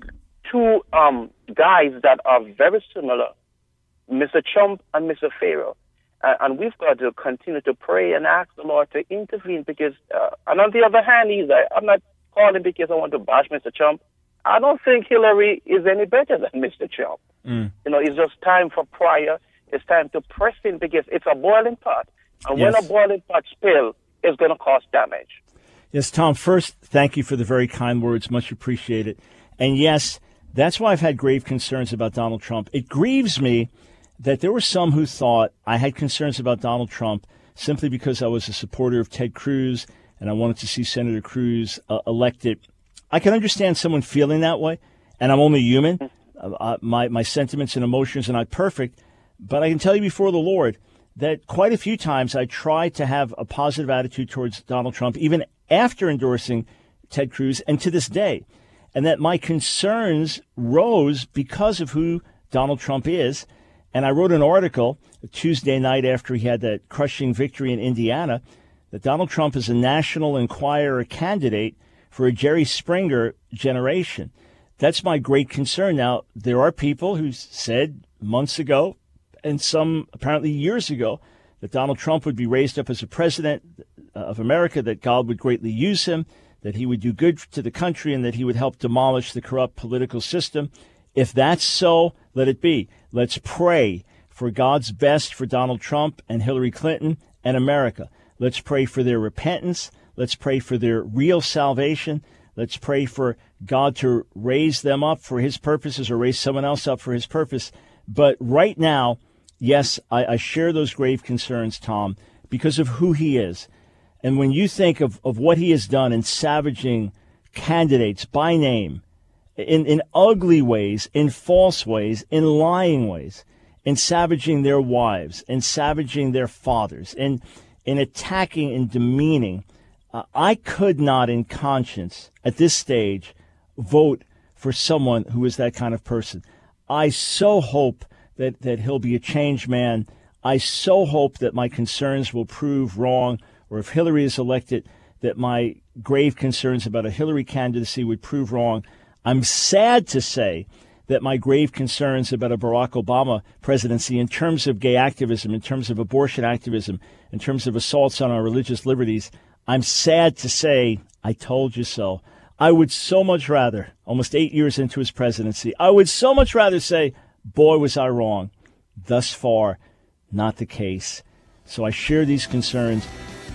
two um, guys that are very similar, Mister Trump and Mister Pharaoh. Uh, and we've got to continue to pray and ask the Lord to intervene because, uh, and on the other hand, he's, uh, I'm not calling because I want to bash Mister Trump. I don't think Hillary is any better than Mister Trump. Mm. You know, it's just time for prayer. It's time to press in because it's a boiling pot. And yes. when a boiling pot spills, it's going to cause damage. Yes, Tom, first, thank you for the very kind words. Much appreciated. And yes, that's why I've had grave concerns about Donald Trump. It grieves me that there were some who thought I had concerns about Donald Trump simply because I was a supporter of Ted Cruz and I wanted to see Senator Cruz uh, elected. I can understand someone feeling that way, and I'm only human. Uh, my, my sentiments and emotions are not perfect, but I can tell you before the Lord that quite a few times I tried to have a positive attitude towards Donald Trump, even after endorsing Ted Cruz, and to this day, and that my concerns rose because of who Donald Trump is. And I wrote an article Tuesday night after he had that crushing victory in Indiana that Donald Trump is a National Enquirer candidate for a Jerry Springer generation. That's my great concern. Now, there are people who said months ago, and some apparently years ago, that Donald Trump would be raised up as a president of America, that God would greatly use him, that he would do good to the country, and that he would help demolish the corrupt political system. If that's so, let it be. Let's pray for God's best for Donald Trump and Hillary Clinton and America. Let's pray for their repentance. Let's pray for their real salvation. Let's pray for God to raise them up for his purposes or raise someone else up for his purpose. But right now, yes, I, I share those grave concerns, Tom, because of who he is. And when you think of, of what he has done in savaging candidates by name, in, in ugly ways, in false ways, in lying ways, in savaging their wives, in savaging their fathers, in, in attacking and demeaning, uh, I could not in conscience at this stage vote for someone who is that kind of person. I so hope that, that he'll be a changed man. I so hope that my concerns will prove wrong, or if Hillary is elected, that my grave concerns about a Hillary candidacy would prove wrong. I'm sad to say that my grave concerns about a Barack Obama presidency in terms of gay activism, in terms of abortion activism, in terms of assaults on our religious liberties, I'm sad to say, I told you so. I would so much rather, almost eight years into his presidency, I would so much rather say, boy, was I wrong. Thus far, not the case. So I share these concerns.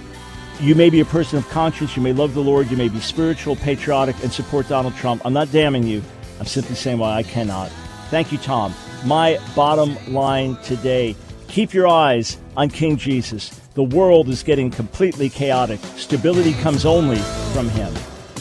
You may be a person of conscience. You may love the Lord. You may be spiritual, patriotic, and support Donald Trump. I'm not damning you. I'm simply saying why I cannot. Thank you, Tom. My bottom line today, keep your eyes on King Jesus. The world is getting completely chaotic. Stability comes only from him.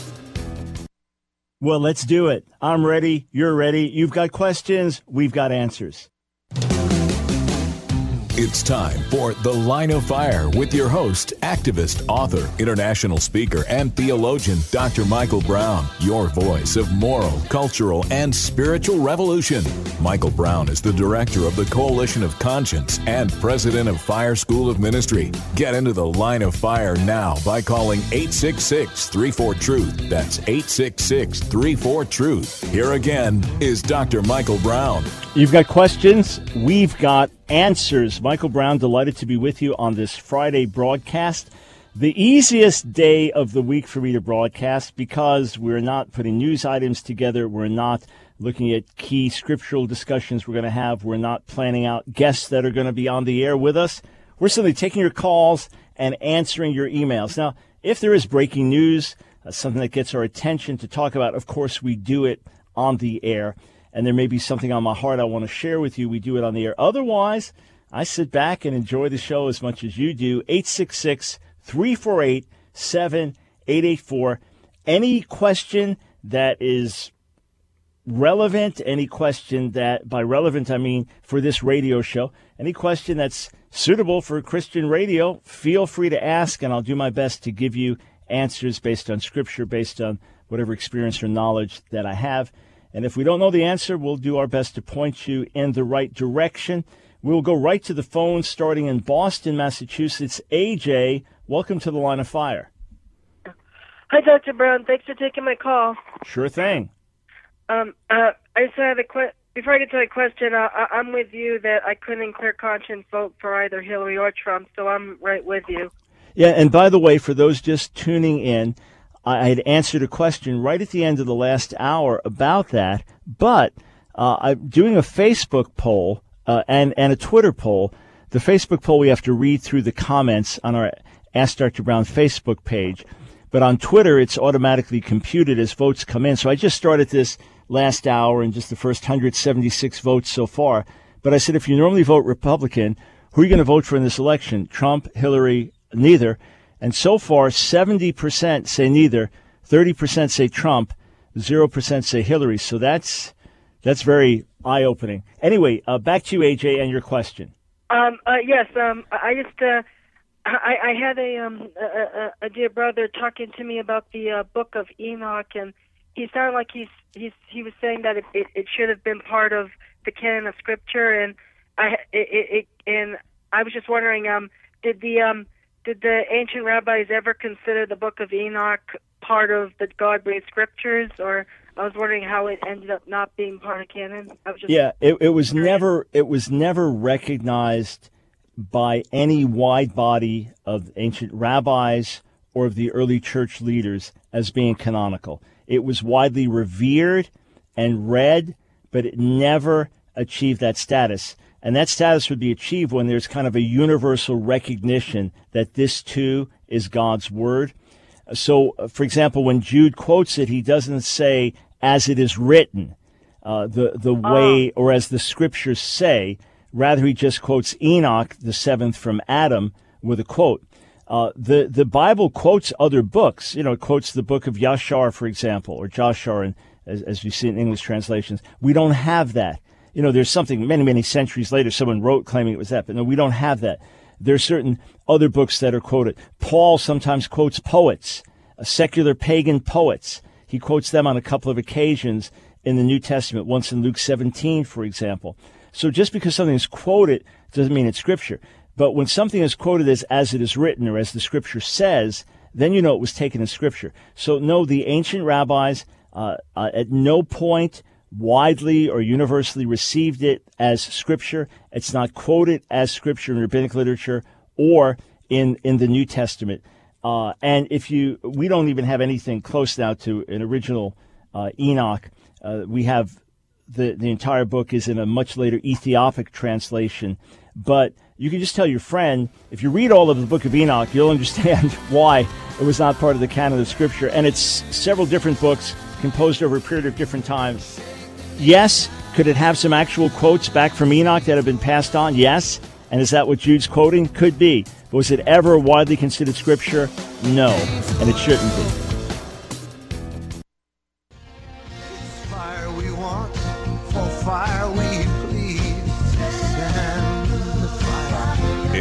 Well, let's do it. I'm ready. You're ready. You've got questions. We've got answers. It's time for The Line of Fire with your host, activist, author, international speaker, and theologian, Doctor Michael Brown, your voice of moral, cultural, and spiritual revolution. Michael Brown is the director of the Coalition of Conscience and president of Fire School of Ministry. Get into The Line of Fire now by calling eight six six, three four, truth. That's eight six six, three four, truth. Here again is Doctor Michael Brown. You've got questions. We've got answers. Michael Brown, delighted to be with you on this Friday broadcast. The easiest day of the week for me to broadcast because we're not putting news items together. We're not looking at key scriptural discussions we're going to have. We're not planning out guests that are going to be on the air with us. We're simply taking your calls and answering your emails. Now, if there is breaking news, uh, something that gets our attention to talk about, of course, we do it on the air. And there may be something on my heart I want to share with you. We do it on the air. Otherwise, I sit back and enjoy the show as much as you do. eight six six, three four eight, seven eight eight four. Any question that is relevant, any question that, by relevant I mean for this radio show, any question that's suitable for Christian radio, feel free to ask, and I'll do my best to give you answers based on Scripture, based on whatever experience or knowledge that I have. And if we don't know the answer, we'll do our best to point you in the right direction. We'll go right to the phone, starting in Boston, Massachusetts. A J, welcome to the Line of Fire. Hi, Doctor Brown. Thanks for taking my call. Sure thing. Um, uh, I just had a que- Before I get to my question, uh, I- I'm with you that I couldn't in clear conscience vote for either Hillary or Trump, so I'm right with you. Yeah, and by the way, for those just tuning in, I had answered a question right at the end of the last hour about that, but uh, I'm doing a Facebook poll uh, and, and a Twitter poll. The Facebook poll, we have to read through the comments on our Ask Doctor Brown Facebook page, but on Twitter, it's automatically computed as votes come in. So I just started this last hour and just the first one hundred seventy-six votes so far. But I said, if you normally vote Republican, who are you going to vote for in this election? Trump, Hillary, neither. And so far, seventy percent say neither, thirty percent say Trump, zero percent say Hillary. So that's that's very eye-opening. Anyway, uh, back to you, A J, and your question. Um, uh, yes, um, I just uh, I, I had a, um, a, a, a dear brother talking to me about the uh, Book of Enoch, and he sounded like he's, he's he was saying that it, it, it should have been part of the canon of Scripture, and I it, it, it and I was just wondering, um, did the um. Did the ancient rabbis ever consider the Book of Enoch part of the God-breathed scriptures, or I was wondering how it ended up not being part of canon? I was just yeah, it, it was never it was never recognized by any wide body of ancient rabbis or of the early church leaders as being canonical. It was widely revered and read, but it never achieved that status. And that status would be achieved when there's kind of a universal recognition that this, too, is God's word. So, for example, when Jude quotes it, he doesn't say, as it is written, uh, the, the way, or as the scriptures say. Rather, he just quotes Enoch, the seventh from Adam, with a quote. Uh, the, the Bible quotes other books. You know, it quotes the book of Yashar, for example, or Joshar, and as, as you see in English translations. We don't have that. You know, there's something many, many centuries later someone wrote claiming it was that, but no, we don't have that. There's certain other books that are quoted. Paul sometimes quotes poets, uh, secular pagan poets. He quotes them on a couple of occasions in the New Testament, once in Luke seventeen, for example. So just because something is quoted doesn't mean it's Scripture. But when something is quoted as, as it is written or as the Scripture says, then you know it was taken as Scripture. So no, the ancient rabbis uh, uh, at no point widely or universally received it as Scripture. It's not quoted as Scripture in rabbinic literature or in, in the New Testament. Uh, and if you, we don't even have anything close now to an original uh, Enoch. Uh, we have the, the entire book is in a much later Ethiopic translation. But you can just tell your friend, if you read all of the Book of Enoch, you'll understand why it was not part of the canon of Scripture. And it's several different books composed over a period of different times. Yes, could it have some actual quotes back from Enoch that have been passed on? Yes. And is that what Jude's quoting? Could be. But was it ever widely considered Scripture? No. And it shouldn't be. Fire we want, for fire we plead. Send the fire.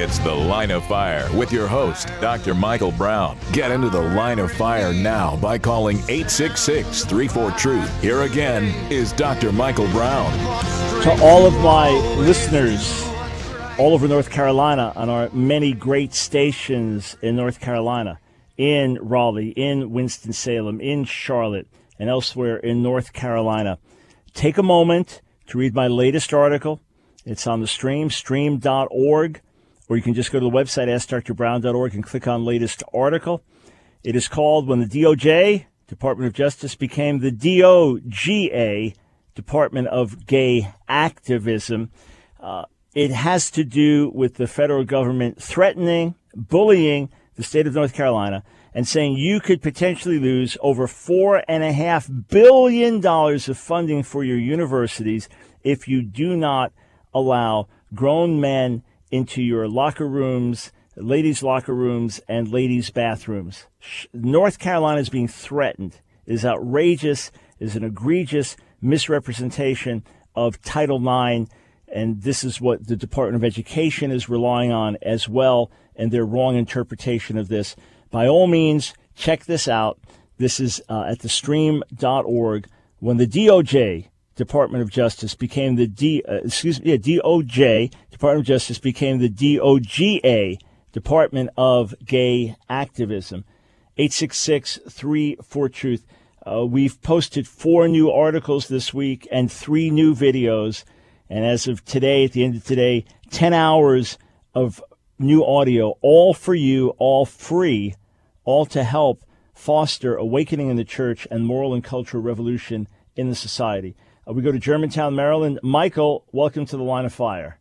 It's The Line of Fire with your host, Doctor Michael Brown. Get into the Line of Fire now by calling eight six six, three four, truth. Here again is Doctor Michael Brown. To all of my listeners all over North Carolina on our many great stations in North Carolina, in Raleigh, in Winston-Salem, in Charlotte, and elsewhere in North Carolina, take a moment to read my latest article. It's on the stream, stream dot org, or you can just go to the website, ask dr brown dot org, and click on latest article. It is called When the D O J, Department of Justice, became the D O G A, Department of Gay Activism. Uh, it has to do with the federal government threatening, bullying the state of North Carolina, and saying you could potentially lose over four and a half billion dollars of funding for your universities if you do not allow grown men into your locker rooms, ladies' locker rooms, and ladies' bathrooms. North Carolina is being threatened. It is outrageous. It is an egregious misrepresentation of Title nine, and this is what the Department of Education is relying on as well, and their wrong interpretation of this. By all means, check this out. This is uh, at the stream dot org. When the D O J, Department of Justice, became the D, uh, excuse me, yeah, D O J, Department of Justice, became the D O G A, Department of Gay Activism. eight six six, three four, truth. Uh, we've posted four new articles this week and three new videos. And as of today, at the end of today, ten hours of new audio, all for you, all free, all to help foster awakening in the church and moral and cultural revolution in the society. Uh, we go to Germantown, Maryland. Michael, welcome to the Line of Fire.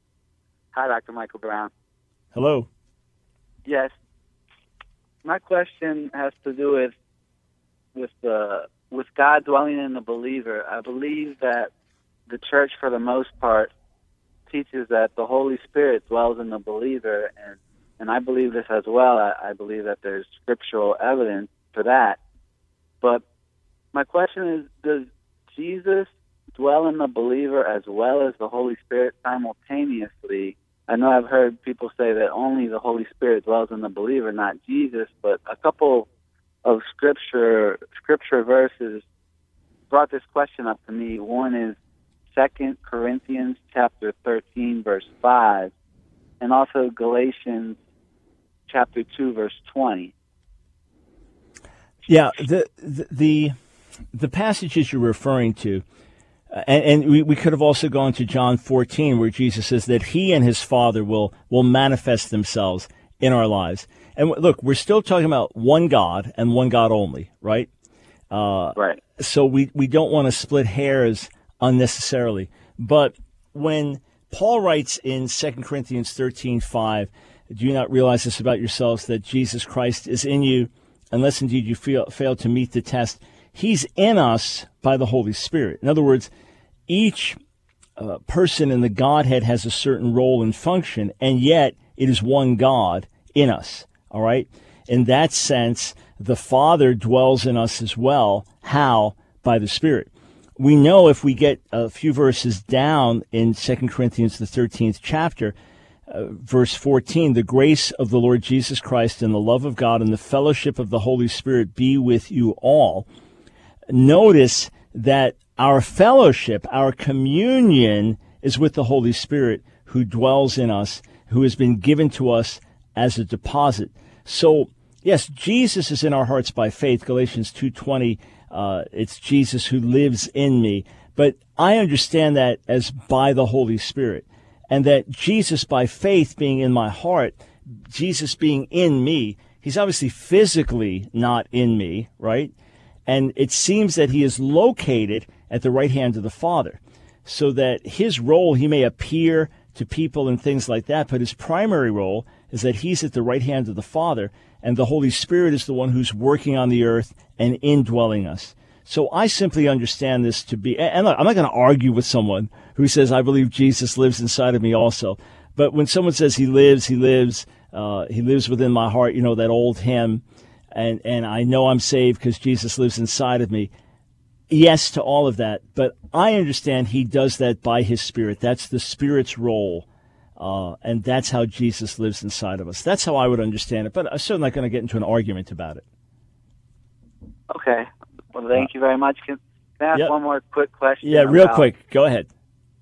Hi, Doctor Michael Brown. Hello. Yes. My question has to do with with the with God dwelling in the believer. I believe that the church, for the most part, teaches that the Holy Spirit dwells in the believer, and, and I believe this as well. I, I believe that there's scriptural evidence for that. But my question is, does Jesus dwell in the believer as well as the Holy Spirit simultaneously? I know I've heard people say that only the Holy Spirit dwells in the believer, not Jesus, but a couple of scripture scripture verses brought this question up to me. One is Second Corinthians chapter thirteen, verse five, and also Galatians chapter two, verse twenty. Yeah, the the the, the passages you're referring to, uh, and, and we, we could have also gone to John fourteen, where Jesus says that he and his Father will will manifest themselves in our lives. And look, we're still talking about one God and one God only, right? Uh, right. So we, we don't want to split hairs unnecessarily. But when Paul writes in Second Corinthians thirteen five, do you not realize this about yourselves, that Jesus Christ is in you, unless indeed you feel, fail to meet the test? He's in us by the Holy Spirit. In other words, each uh, person in the Godhead has a certain role and function, and yet it is one God in us, all right? In that sense, the Father dwells in us as well. How? By the Spirit. We know if we get a few verses down in Second Corinthians, the thirteenth chapter, uh, verse fourteen, the grace of the Lord Jesus Christ and the love of God and the fellowship of the Holy Spirit be with you all. Notice that our fellowship, our communion, is with the Holy Spirit who dwells in us, who has been given to us as a deposit. So, yes, Jesus is in our hearts by faith. Galatians two twenty, uh, it's Jesus who lives in me. But I understand that as by the Holy Spirit, and that Jesus by faith being in my heart, Jesus being in me, he's obviously physically not in me, right? And it seems that he is located at the right hand of the Father, so that his role, he may appear to people and things like that, but his primary role is that he's at the right hand of the Father, and the Holy Spirit is the one who's working on the earth and indwelling us. So I simply understand this to be, and look, I'm not going to argue with someone who says, I believe Jesus lives inside of me also. But when someone says he lives, he lives, uh, he lives within my heart, you know, that old hymn, and, and I know I'm saved because Jesus lives inside of me. Yes to all of that, but I understand he does that by his Spirit. That's the Spirit's role. Uh, and that's how Jesus lives inside of us. That's how I would understand it. But I'm certainly not going to get into an argument about it. Okay. Well, thank uh, you very much. Can, can I ask yep. one more quick question? Yeah, real about, quick. Go ahead.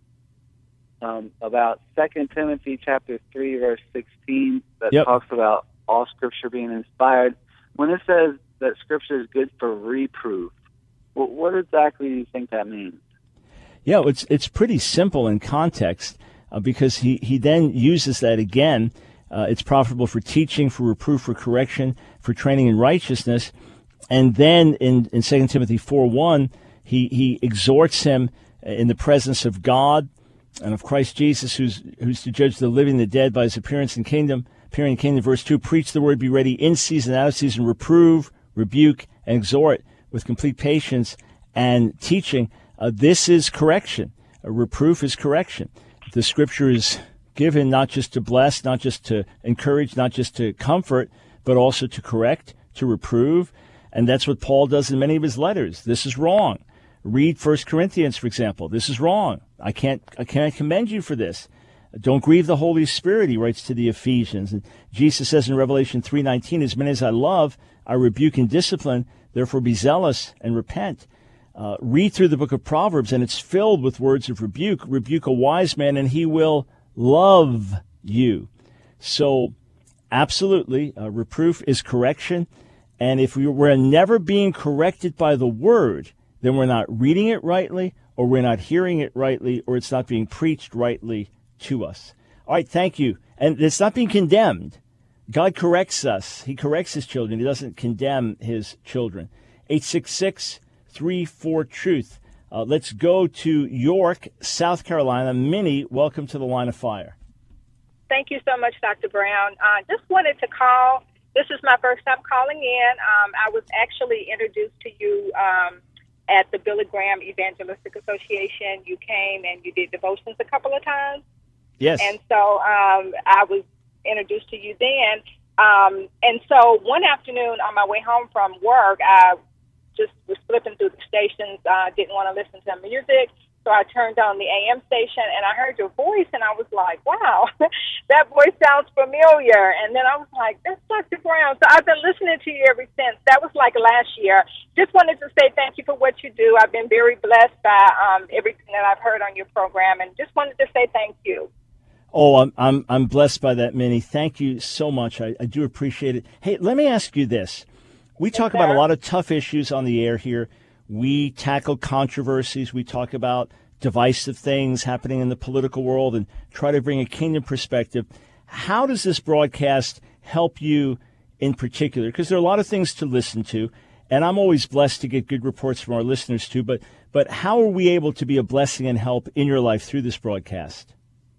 Um, about Second Timothy chapter three, verse sixteen, that yep. talks about all Scripture being inspired. When it says that Scripture is good for reproof, well, what exactly do you think that means? Yeah, it's it's pretty simple in context uh, because he, he then uses that again. Uh, it's profitable for teaching, for reproof, for correction, for training in righteousness. And then in, in Second Timothy four one, he, he exhorts him in the presence of God and of Christ Jesus, who's who's to judge the living and the dead by his appearance in kingdom. Appearing in kingdom, verse two, preach the word, be ready in season, out of season, reprove, rebuke, and exhort with complete patience and teaching. Uh, this is correction. A reproof is correction. The Scripture is given not just to bless, not just to encourage, not just to comfort, but also to correct, to reprove. And that's what Paul does in many of his letters. This is wrong. Read First Corinthians, for example. This is wrong. I can't, I can't commend you for this. Don't grieve the Holy Spirit, he writes to the Ephesians. And Jesus says in Revelation three nineteen, as many as I love, I rebuke and discipline, therefore be zealous and repent. Uh, read through the book of Proverbs, and it's filled with words of rebuke. Rebuke a wise man, and he will love you. So, absolutely, uh, reproof is correction. And if we, we're never being corrected by the word, then we're not reading it rightly, or we're not hearing it rightly, or it's not being preached rightly to us. All right, thank you. And it's not being condemned. God corrects us. He corrects his children. He doesn't condemn his children. eight six six, three four, truth. Uh, let's go to York, South Carolina. Minnie, welcome to the Line of Fire. Thank you so much, Doctor Brown. I uh, just wanted to call. This is my first time calling in. Um, I was actually introduced to you um, at the Billy Graham Evangelistic Association. You came and you did devotions a couple of times. Yes. And so um, I was introduced to you then. Um, and so one afternoon on my way home from work, I just was flipping through the stations. I uh, didn't want to listen to music. So I turned on the A M station and I heard your voice and I was like, wow, that voice sounds familiar. And then I was like, that's Doctor Brown. So I've been listening to you ever since. That was like last year. Just wanted to say thank you for what you do. I've been very blessed by um, everything that I've heard on your program, and just wanted to say thank you. Oh, I'm I'm I'm blessed by that, Minnie. Thank you so much. I, I do appreciate it. Hey, let me ask you this. We talk about a lot of tough issues on the air here. We tackle controversies. We talk about divisive things happening in the political world and try to bring a kingdom perspective. How does this broadcast help you in particular? Because there are a lot of things to listen to, and I'm always blessed to get good reports from our listeners too. But but how are we able to be a blessing and help in your life through this broadcast?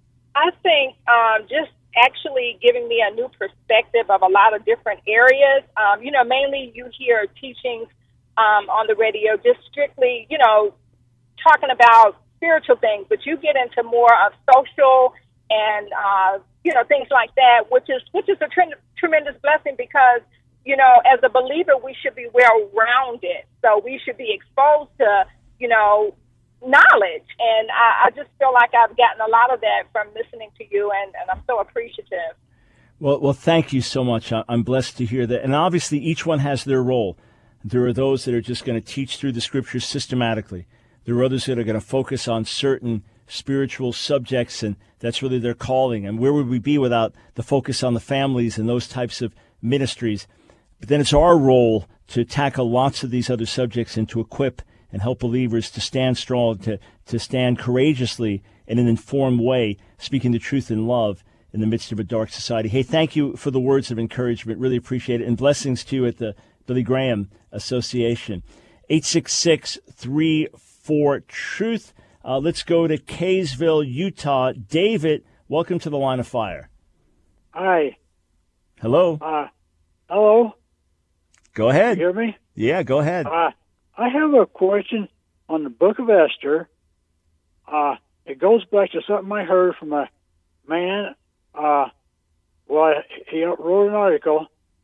I think um, just actually giving me a new perspective of a lot of different areas. Um, you know, mainly you hear teachings um, on the radio, just strictly, you know, talking about spiritual things, but you get into more of social and, uh, you know, things like that, which is which is a tre- tremendous blessing because, you know, as a believer, we should be well-rounded. So we should be exposed to, you know, knowledge. And I, I just feel like I've gotten a lot of that from listening to you, and, and I'm so appreciative. Well, well, thank you so much. I'm blessed to hear that. And obviously, each one has their role. There are those that are just going to teach through the Scriptures systematically. There are others that are going to focus on certain spiritual subjects, and that's really their calling. And where would we be without the focus on the families and those types of ministries? But then it's our role to tackle lots of these other subjects and to equip and help believers to stand strong, to, to stand courageously in an informed way, speaking the truth in love in the midst of a dark society. Hey, thank you for the words of encouragement. Really appreciate it. And blessings to you at the Billy Graham Association. eight six six, three four, truth. Uh, let's go to Kaysville, Utah. David, welcome to the Line of Fire. Hi. Hello. Uh, hello. Go ahead. You hear me? Yeah, go ahead. Uh, I have a question on the Book of Esther. Uh, it goes back to something I heard from a man. Uh, well, he wrote an article,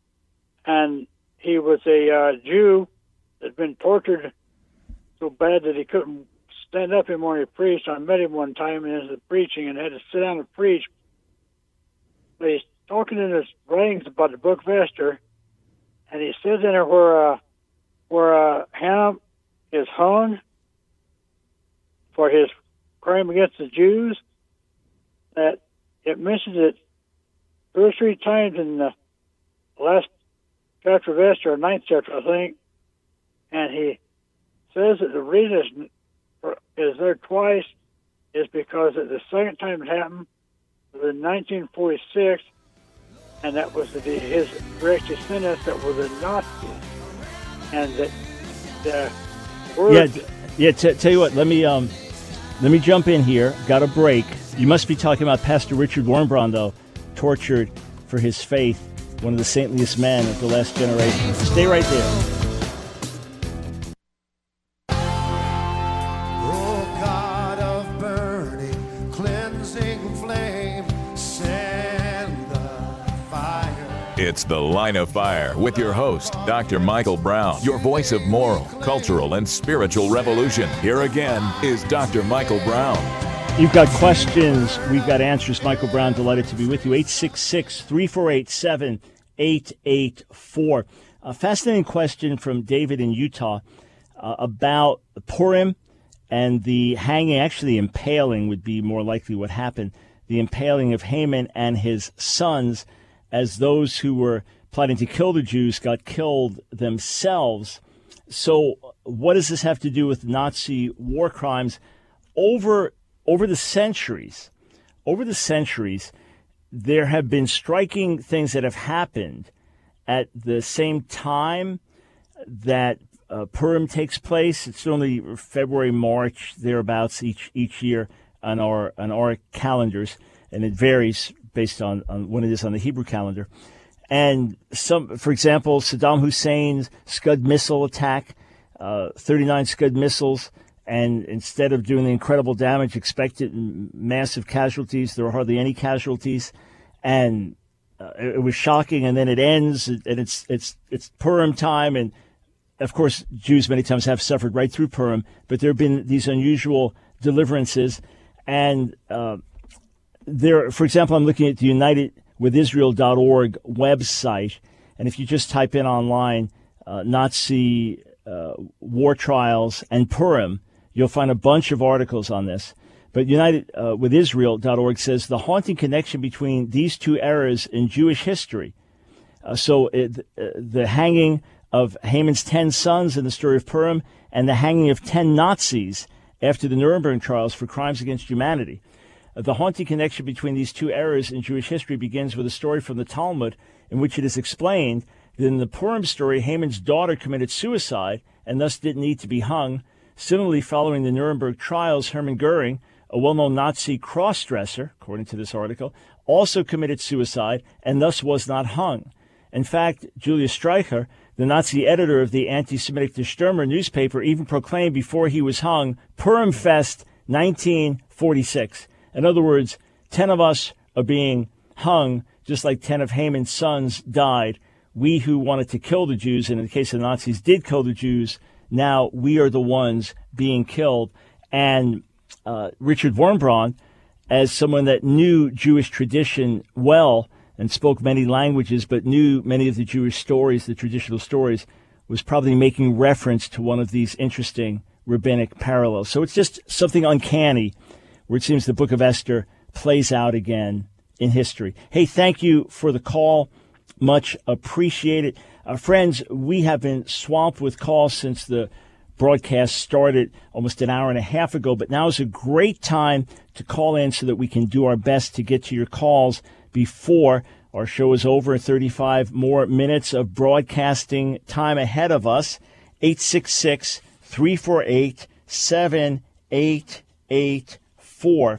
and he was a uh, Jew that had been tortured so bad that he couldn't stand up anymore. He preached. I met him one time in the preaching and had to sit down and preach but he's talking in his writings about the Book of Esther, and he says in there where uh, where uh, Hannah is hung for his crime against the Jews, that it mentions it two or three times in the last chapter of Esther, or ninth chapter, I think, and he says that the reason is there twice is because the second time it happened was in nineteen forty-six, and that was the, his direct descendants that were the Nazis, and that the word... Yeah, yeah. T- tell you what, let me um, let me jump in here. Got a break. You must be talking about Pastor Richard Wurmbrand, though, tortured for his faith, one of the saintliest men of the last generation. Stay right there. It's The Line of Fire with your host, Doctor Michael Brown, your voice of moral, cultural, and spiritual revolution. Here again is Doctor Michael Brown. You've got questions. We've got answers. Michael Brown, delighted to be with you. eight six six, three four eight, seven eight eight four. A fascinating question from David in Utah uh, about Purim and the hanging, actually impaling would be more likely what happened, the impaling of Haman and his sons, as those who were plotting to kill the Jews got killed themselves. So what does this have to do with Nazi war crimes? Over over the centuries, over the centuries, there have been striking things that have happened at the same time that uh, Purim takes place. It's only February, March, thereabouts each each year on our on our calendars, and it varies based on, on when it is on the Hebrew calendar. And some, for example, Saddam Hussein's Scud missile attack, uh, thirty-nine Scud missiles, and instead of doing the incredible damage expected and massive casualties, there were hardly any casualties. And uh, it, it was shocking, and then it ends, and it's it's it's Purim time, and of course, Jews many times have suffered right through Purim, but there have been these unusual deliverances. And uh, there, for example, I'm looking at the united with israel dot org website, and if you just type in online uh, Nazi uh, war trials and Purim, you'll find a bunch of articles on this. But united with israel dot org says the haunting connection between these two eras in Jewish history. Uh, so it, uh, the hanging of Haman's ten sons in the story of Purim, and the hanging of ten Nazis after the Nuremberg trials for crimes against humanity. Uh, the haunting connection between these two eras in Jewish history begins with a story from the Talmud in which it is explained that in the Purim story, Haman's daughter committed suicide and thus didn't need to be hung. Similarly, following the Nuremberg trials, Hermann Goering, a well-known Nazi cross-dresser, according to this article, also committed suicide and thus was not hung. In fact, Julius Streicher, the Nazi editor of the anti-Semitic Der Stürmer newspaper, even proclaimed before he was hung, Purim Fest nineteen forty-six. In other words, ten of us are being hung, just like ten of Haman's sons died. We who wanted to kill the Jews, and in the case of the Nazis, did kill the Jews, now we are the ones being killed. And uh, Richard Wurmbrand, as someone that knew Jewish tradition well and spoke many languages, but knew many of the Jewish stories, the traditional stories, was probably making reference to one of these interesting rabbinic parallels. So it's just something uncanny where it seems the book of Esther plays out again in history. Hey, thank you for the call. Much appreciated. Uh, friends, we have been swamped with calls since the broadcast started almost an hour and a half ago, but now is a great time to call in so that we can do our best to get to your calls before our show is over. thirty-five more minutes of broadcasting time ahead of us. eight six six, three four eight, seven eight eight four.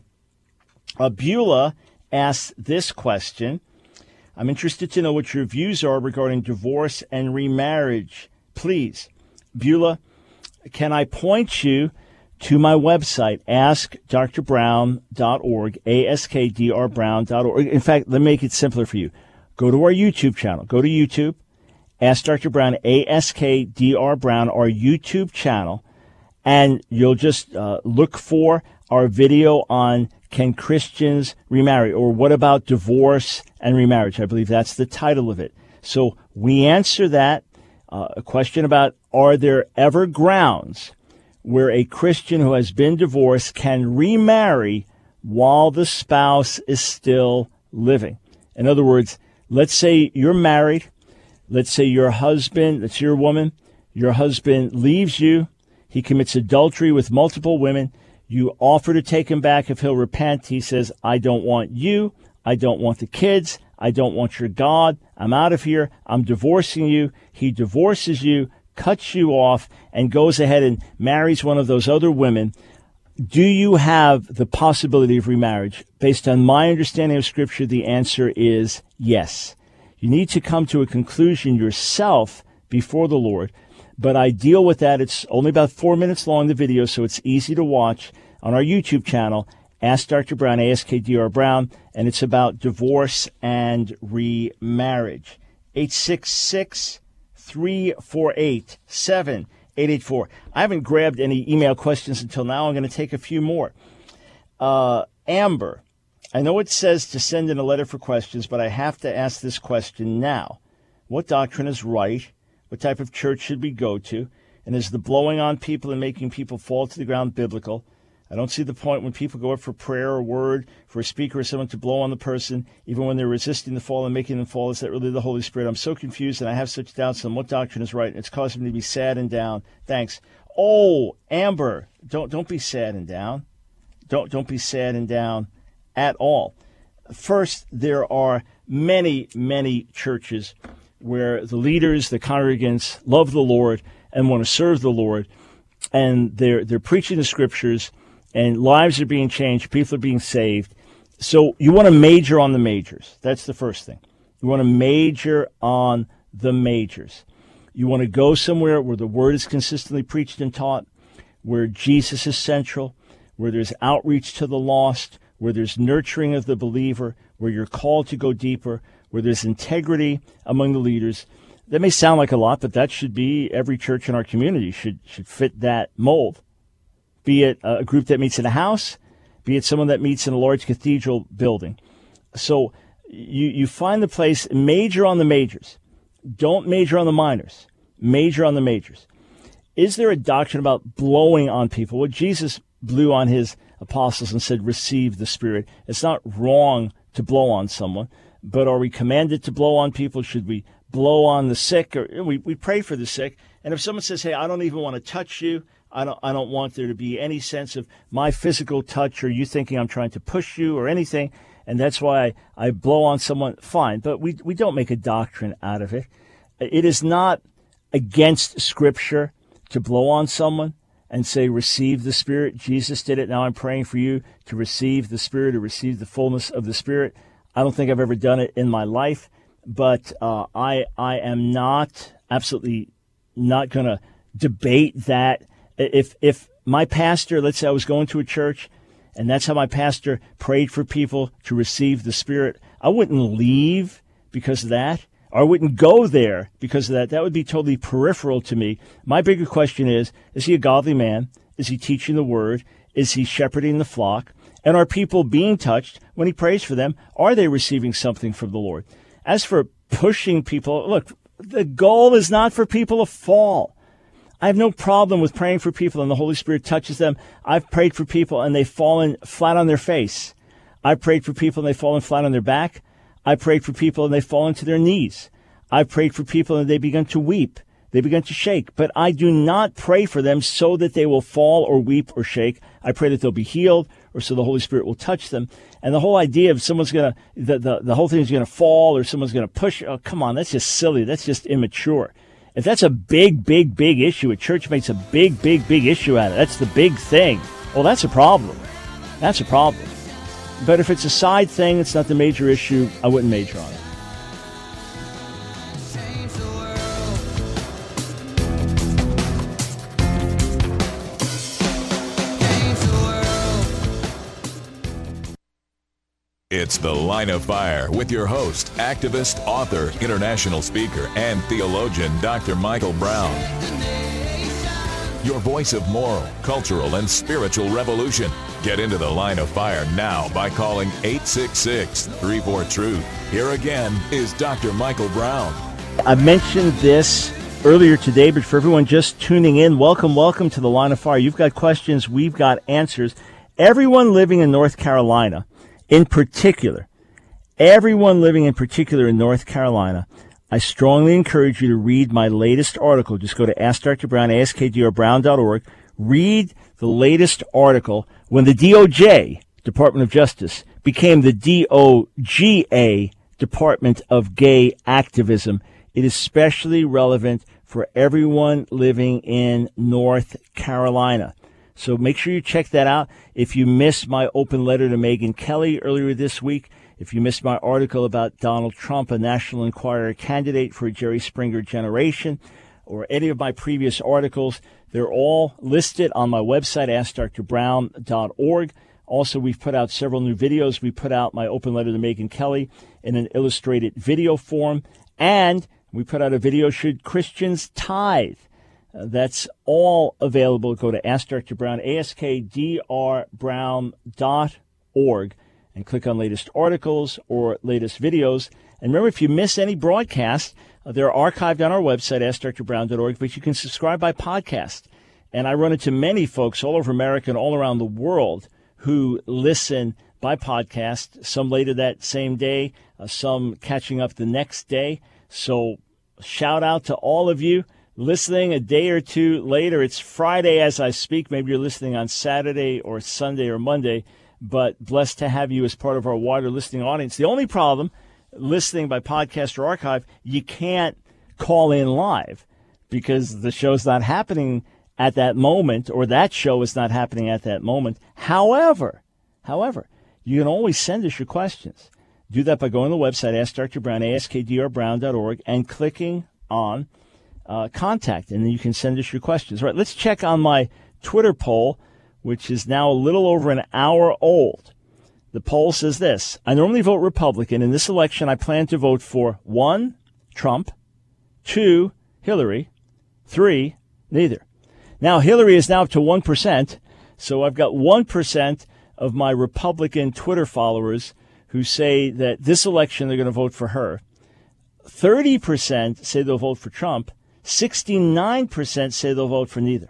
Uh, Beulah asks this question. I'm interested to know what your views are regarding divorce and remarriage. Please, Beulah, can I point you to my website, ask dr brown dot org, A S K D R brown dot org. In fact, let me make it simpler for you. Go to our YouTube channel. Go to YouTube, Ask Doctor Brown, A S K D R Brown, our YouTube channel, and you'll just uh, look for our video on can Christians remarry? Or what about divorce and remarriage? I believe that's the title of it. So we answer that. Uh, a question about, are there ever grounds where a Christian who has been divorced can remarry while the spouse is still living? In other words, let's say you're married. Let's say your husband, that's your woman, your husband leaves you. He commits adultery with multiple women. You offer to take him back if he'll repent. He says, I don't want you. I don't want the kids. I don't want your God. I'm out of here. I'm divorcing you. He divorces you, cuts you off, and goes ahead and marries one of those other women. Do you have the possibility of remarriage? Based on my understanding of Scripture, the answer is yes. You need to come to a conclusion yourself before the Lord. But I deal with that. It's only about four minutes long, the video, so it's easy to watch on our YouTube channel, Ask Doctor Brown, A S K D R Brown, and it's about divorce and remarriage. eight six six, three four eight, seven eight eight four. I haven't grabbed any email questions until now. I'm going to take a few more. Uh, Amber, I know it says to send in a letter for questions, but I have to ask this question now. What doctrine is right? What type of church should we go to? And is the blowing on people and making people fall to the ground biblical? I don't see the point when people go up for prayer or word for a speaker or someone to blow on the person, even when they're resisting the fall and making them fall. Is that really the Holy Spirit? I'm so confused, and I have such doubts on what doctrine is right. It's causing me to be sad and down. Thanks. Oh, Amber, don't don't be sad and down. Don't don't be sad and down at all. First, there are many, many churches where the leaders, the congregants, love the Lord and want to serve the Lord, and they're they're preaching the Scriptures, and lives are being changed, people are being saved. So you want to major on the majors. That's the first thing. You want to major on the majors. You want to go somewhere where the Word is consistently preached and taught, where Jesus is central, where there's outreach to the lost, where there's nurturing of the believer, where you're called to go deeper, where there's integrity among the leaders. That may sound like a lot, but that should be every church in our community should should fit that mold. Be it a group that meets in a house, be it someone that meets in a large cathedral building. So you, you find the place, major on the majors. Don't major on the minors. Major on the majors. Is there a doctrine about blowing on people? Well, Jesus blew on his apostles and said, receive the Spirit. It's not wrong to blow on someone, but are we commanded to blow on people? Should we blow on the sick? Or we, we pray for the sick. And if someone says, hey, I don't even want to touch you, I don't I don't want there to be any sense of my physical touch or you thinking I'm trying to push you or anything, and that's why I, I blow on someone, fine. But we we don't make a doctrine out of it. It is not against Scripture to blow on someone and say, receive the Spirit. Jesus did it. Now I'm praying for you to receive the Spirit, to receive the fullness of the Spirit. I don't think I've ever done it in my life, but uh, I I am not, absolutely not going to debate that. If if my pastor, let's say I was going to a church, and that's how my pastor prayed for people to receive the Spirit, I wouldn't leave because of that, or I wouldn't go there because of that. That would be totally peripheral to me. My bigger question is, is he a godly man? Is he teaching the Word? Is he shepherding the flock? And are people being touched when he prays for them? Are they receiving something from the Lord? As for pushing people, look, the goal is not for people to fall. I have no problem with praying for people and the Holy Spirit touches them. I've prayed for people and they've fallen flat on their face. I've prayed for people and they've fallen flat on their back. I prayed for people and they've fallen to their knees. I've prayed for people and they begun to weep. They begun to shake. But I do not pray for them so that they will fall or weep or shake. I pray that they'll be healed or so the Holy Spirit will touch them. And the whole idea of someone's going to, the, the, the whole thing is going to fall or someone's going to push, oh, come on, that's just silly. That's just immature. If that's a big, big, big issue, a church makes a big, big, big issue out of it, that's the big thing, well, that's a problem. That's a problem. But if it's a side thing, it's not the major issue, I wouldn't major on it. It's The Line of Fire with your host, activist, author, international speaker, and theologian, Doctor Michael Brown. Your voice of moral, cultural, and spiritual revolution. Get into the line of fire now by calling eight six six, three four, truth. Here again is Doctor Michael Brown. I mentioned this earlier today, but for everyone just tuning in, welcome, welcome to the line of fire. You've got questions, we've got answers. Everyone living in North Carolina, in particular, everyone living in particular in North Carolina, I strongly encourage you to read my latest article. Just go to Ask Doctor Brown, ask d r brown dot org. Read the latest article when the D O J, Department of Justice, became the D O G A, Department of Gay Activism. It is especially relevant for everyone living in North Carolina. So make sure you check that out. If you missed my open letter to Megyn Kelly earlier this week, if you missed my article about Donald Trump, a National Enquirer candidate for a Jerry Springer generation, or any of my previous articles, they're all listed on my website, ask d r brown dot org. Also, we've put out several new videos. We put out my open letter to Megyn Kelly in an illustrated video form, and we put out a video, Should Christians Tithe? Uh, that's all available. Go to Ask Doctor Brown, ask d r brown dot org, and click on latest articles or latest videos. And remember, if you miss any broadcast, uh, they're archived on our website, ask d r brown dot org, but you can subscribe by podcast. And I run into many folks all over America and all around the world who listen by podcast, some later that same day, uh, some catching up the next day. So shout out to all of you listening a day or two later. It's Friday as I speak. Maybe you're listening on Saturday or Sunday or Monday, but blessed to have you as part of our wider listening audience. The only problem, listening by podcast or archive, you can't call in live because the show's not happening at that moment, or that show is not happening at that moment. However, however, you can always send us your questions. Do that by going to the website, Ask Doctor Brown, ask d r brown dot org, and clicking on uh, contact, and then you can send us your questions. All right, let's check on my Twitter poll, which is now a little over an hour old. The poll says this: I normally vote Republican. In this election, I plan to vote for one, Trump, two, Hillary, three, neither. Now, Hillary is now up to one percent, so I've got one percent of my Republican Twitter followers who say that this election they're going to vote for her. thirty percent say they'll vote for Trump. sixty-nine percent say they'll vote for neither.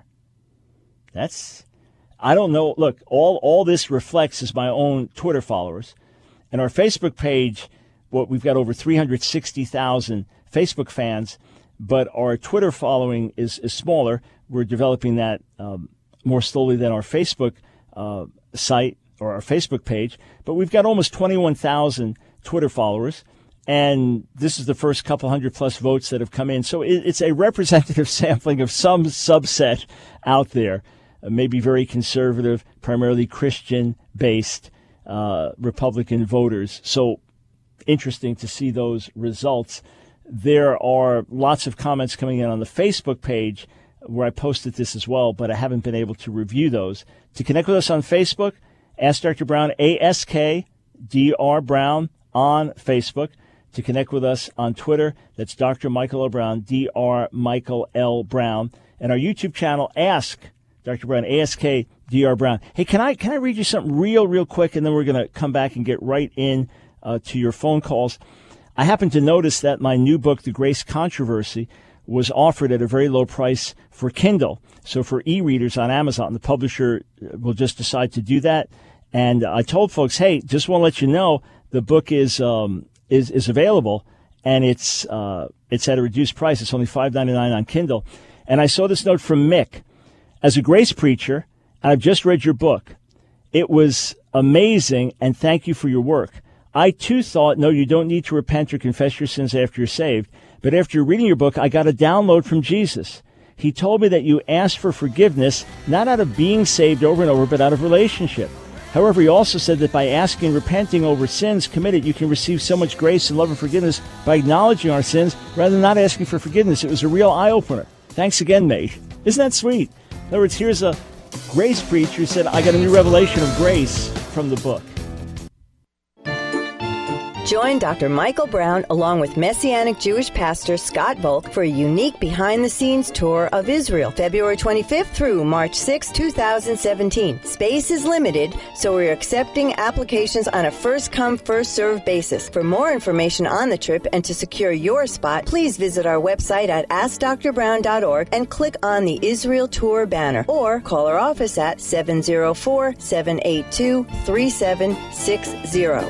That's, I don't know. Look, all, all this reflects is my own Twitter followers. And our Facebook page, what we've got over three hundred sixty thousand Facebook fans, but our Twitter following is, is smaller. We're developing that um, more slowly than our Facebook uh, site or our Facebook page. But we've got almost twenty-one thousand Twitter followers, and this is the first couple hundred plus votes that have come in. So it, it's a representative sampling of some subset out there, uh, maybe very conservative, primarily Christian-based uh, Republican voters. So interesting to see those results. There are lots of comments coming in on the Facebook page where I posted this as well, but I haven't been able to review those. To connect with us on Facebook, Ask Doctor Brown, A S K D R Brown on Facebook. To connect with us on Twitter, that's Doctor Michael L. Brown, D R Michael L. Brown. And our YouTube channel, Ask Doctor Brown, A S K D R Brown. Hey, can I can I read you something real, real quick, and then we're going to come back and get right in uh, to your phone calls. I happened to notice that my new book, The Grace Controversy, was offered at a very low price for Kindle. So for e-readers on Amazon, the publisher will just decide to do that. And I told folks, hey, just want to let you know the book is um, is is available, and it's uh, it's at a reduced price. It's only five ninety-nine on Kindle. And I saw this note from Mick. As a grace preacher, and I've just read your book. It was amazing, and thank you for your work. I, too, thought, no, you don't need to repent or confess your sins after you're saved. But after reading your book, I got a download from Jesus. He told me that you ask for forgiveness, not out of being saved over and over, but out of relationship. However, he also said that by asking and repenting over sins committed, you can receive so much grace and love and forgiveness by acknowledging our sins rather than not asking for forgiveness. It was a real eye-opener. Thanks again, mate. Isn't that sweet? In other words, here's a grace preacher who said, I got a new revelation of grace from the book. Join Doctor Michael Brown along with Messianic Jewish pastor Scott Volk for a unique behind-the-scenes tour of Israel, February twenty-fifth through March sixth, two thousand seventeen. Space is limited, so we're accepting applications on a first-come, first-served basis. For more information on the trip and to secure your spot, please visit our website at ask dr brown dot org and click on the Israel Tour banner, or call our office at seven zero four, seven eight two, three seven six zero.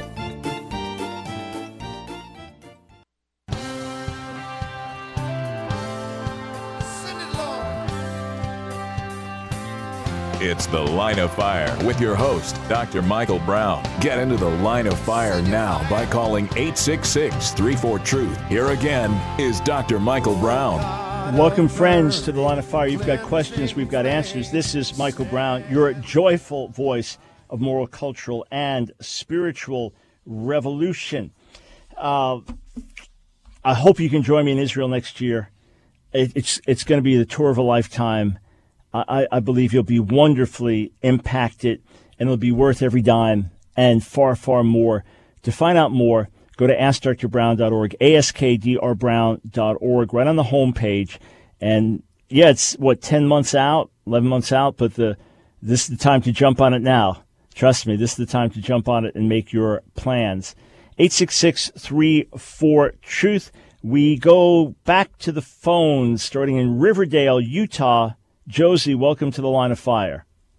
It's The Line of Fire with your host, Doctor Michael Brown. Get into the Line of Fire now by calling eight six six, three four, truth. Here again is Doctor Michael Brown. Welcome, friends, to The Line of Fire. You've got questions, we've got answers. This is Michael Brown, your joyful voice of moral, cultural, and spiritual revolution. Uh, I hope you can join me in Israel next year. It, it's it's going to be the tour of a lifetime. I, I believe you'll be wonderfully impacted, and it'll be worth every dime and far, far more. To find out more, go to ask dr brown dot org, ask dr brown dot org, right on the homepage. And, yeah, it's, what, ten months out, eleven months out, but the this is the time to jump on it now. Trust me, this is the time to jump on it and make your plans. eight six six, three four, truth. We go back to the phones, starting in Riverdale, Utah. Josie, welcome to The Line of Fire.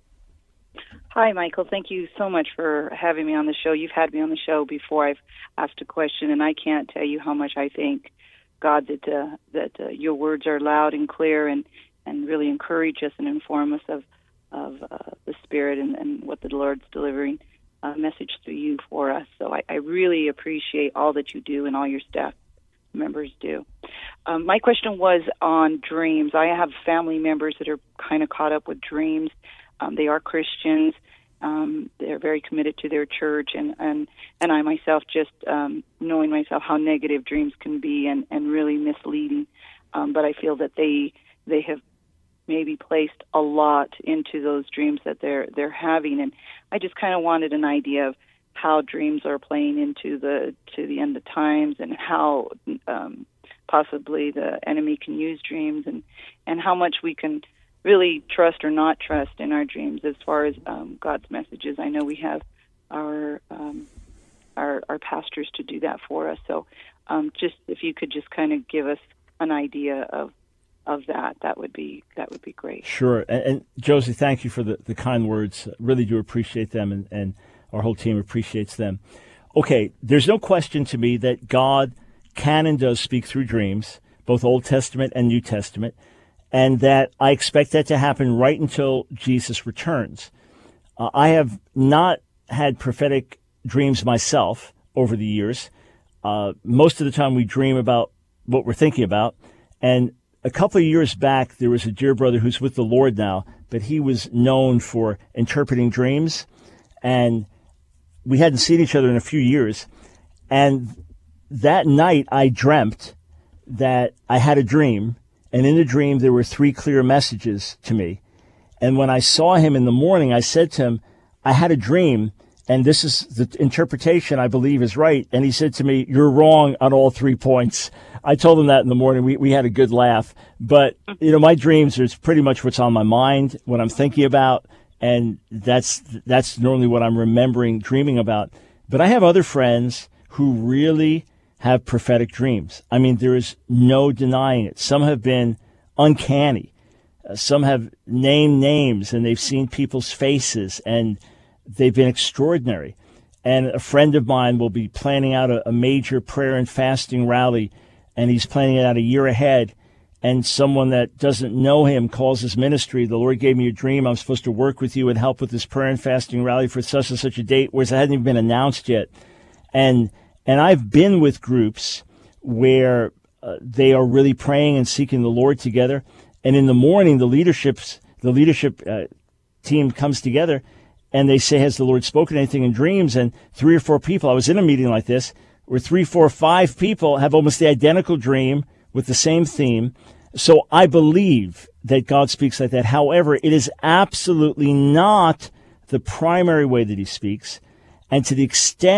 Hi, Michael. Thank you so much for having me on the show. You've had me on the show before. I've asked a question, and I can't tell you how much I thank God that uh, that uh, your words are loud and clear and, and really encourage us and inform us of, of uh, the Spirit and, and what the Lord's delivering a message through you for us. So I, I really appreciate all that you do and all your staff members do. Um, my question was on dreams. I have family members that are kind of caught up with dreams. Um, they are Christians. Um, they're very committed to their church, and, and, and I myself just um, knowing myself how negative dreams can be and, and really misleading. Um, but I feel that they they have maybe placed a lot into those dreams that they're they're having, and I just kind of wanted an idea of how dreams are playing into the to the end of times, and how um, possibly the enemy can use dreams, and, and how much we can really trust or not trust in our dreams as far as um, God's messages. I know we have our um, our, our pastors to do that for us. So um, just if you could just kind of give us an idea of of that, that would be that would be great. Sure. And, and Josie, thank you for the, the kind words. Really do appreciate them, and, and our whole team appreciates them. Okay, there's no question to me that God can and does speak through dreams, both Old Testament and New Testament, and that I expect that to happen right until Jesus returns. Uh, I have not had prophetic dreams myself over the years. Uh, most of the time we dream about what we're thinking about. And a couple of years back, there was a dear brother who's with the Lord now, but he was known for interpreting dreams. And we hadn't seen each other in a few years. And that night I dreamt that I had a dream. And in the dream, there were three clear messages to me. And when I saw him in the morning, I said to him, I had a dream, and this is the interpretation I believe is right. And he said to me, you're wrong on all three points. I told him that in the morning. We we had a good laugh. But, you know, my dreams are pretty much what's on my mind, what I'm thinking about, and that's that's normally what I'm remembering dreaming about. But I have other friends who really have prophetic dreams. I mean, there is no denying it. Some have been uncanny. Uh, some have named names, and they've seen people's faces, and they've been extraordinary. And a friend of mine will be planning out a, a major prayer and fasting rally, and he's planning it out a year ahead, and someone that doesn't know him calls his ministry, the Lord gave me a dream, I'm supposed to work with you and help with this prayer and fasting rally for such and such a date, whereas it hadn't even been announced yet. And And I've been with groups where uh, they are really praying and seeking the Lord together. And in the morning, the leadership's the leadership uh, team comes together, and they say, has the Lord spoken anything in dreams? And three or four people, I was in a meeting like this, where three, four, five people have almost the identical dream with the same theme. So I believe that God speaks like that. However, it is absolutely not the primary way that he speaks. And to the extent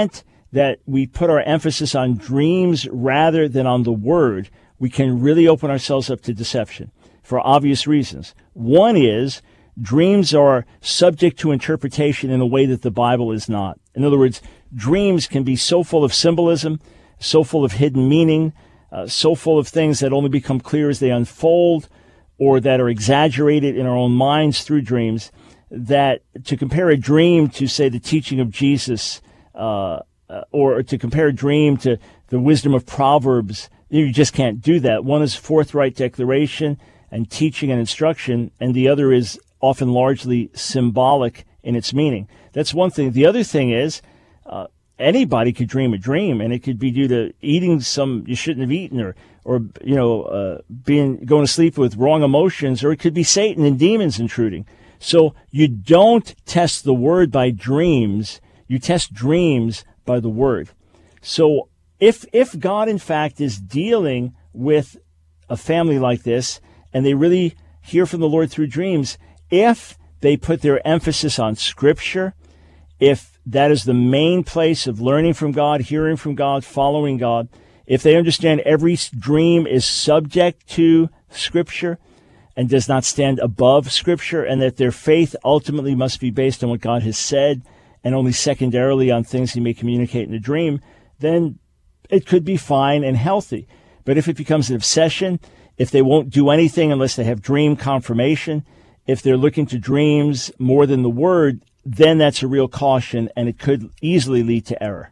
that we put our emphasis on dreams rather than on the Word, we can really open ourselves up to deception for obvious reasons. One is dreams are subject to interpretation in a way that the Bible is not. In other words, dreams can be so full of symbolism, so full of hidden meaning, uh, so full of things that only become clear as they unfold, or that are exaggerated in our own minds through dreams, that to compare a dream to, say, the teaching of Jesus, uh, uh, or to compare a dream to the wisdom of Proverbs, you just can't do that. One is forthright declaration and teaching and instruction, and the other is often largely symbolic in its meaning. That's one thing. The other thing is uh, anybody could dream a dream, and it could be due to eating some you shouldn't have eaten, or, or you know, uh, being going to sleep with wrong emotions, or it could be Satan and demons intruding. So you don't test the Word by dreams. You test dreams by the Word. So if if God, in fact, is dealing with a family like this, and they really hear from the Lord through dreams, if they put their emphasis on Scripture, if that is the main place of learning from God, hearing from God, following God, if they understand every dream is subject to Scripture and does not stand above Scripture, and that their faith ultimately must be based on what God has said and only secondarily on things He may communicate in a dream, then it could be fine and healthy. But if it becomes an obsession, if they won't do anything unless they have dream confirmation, if they're looking to dreams more than the Word, then that's a real caution, and it could easily lead to error.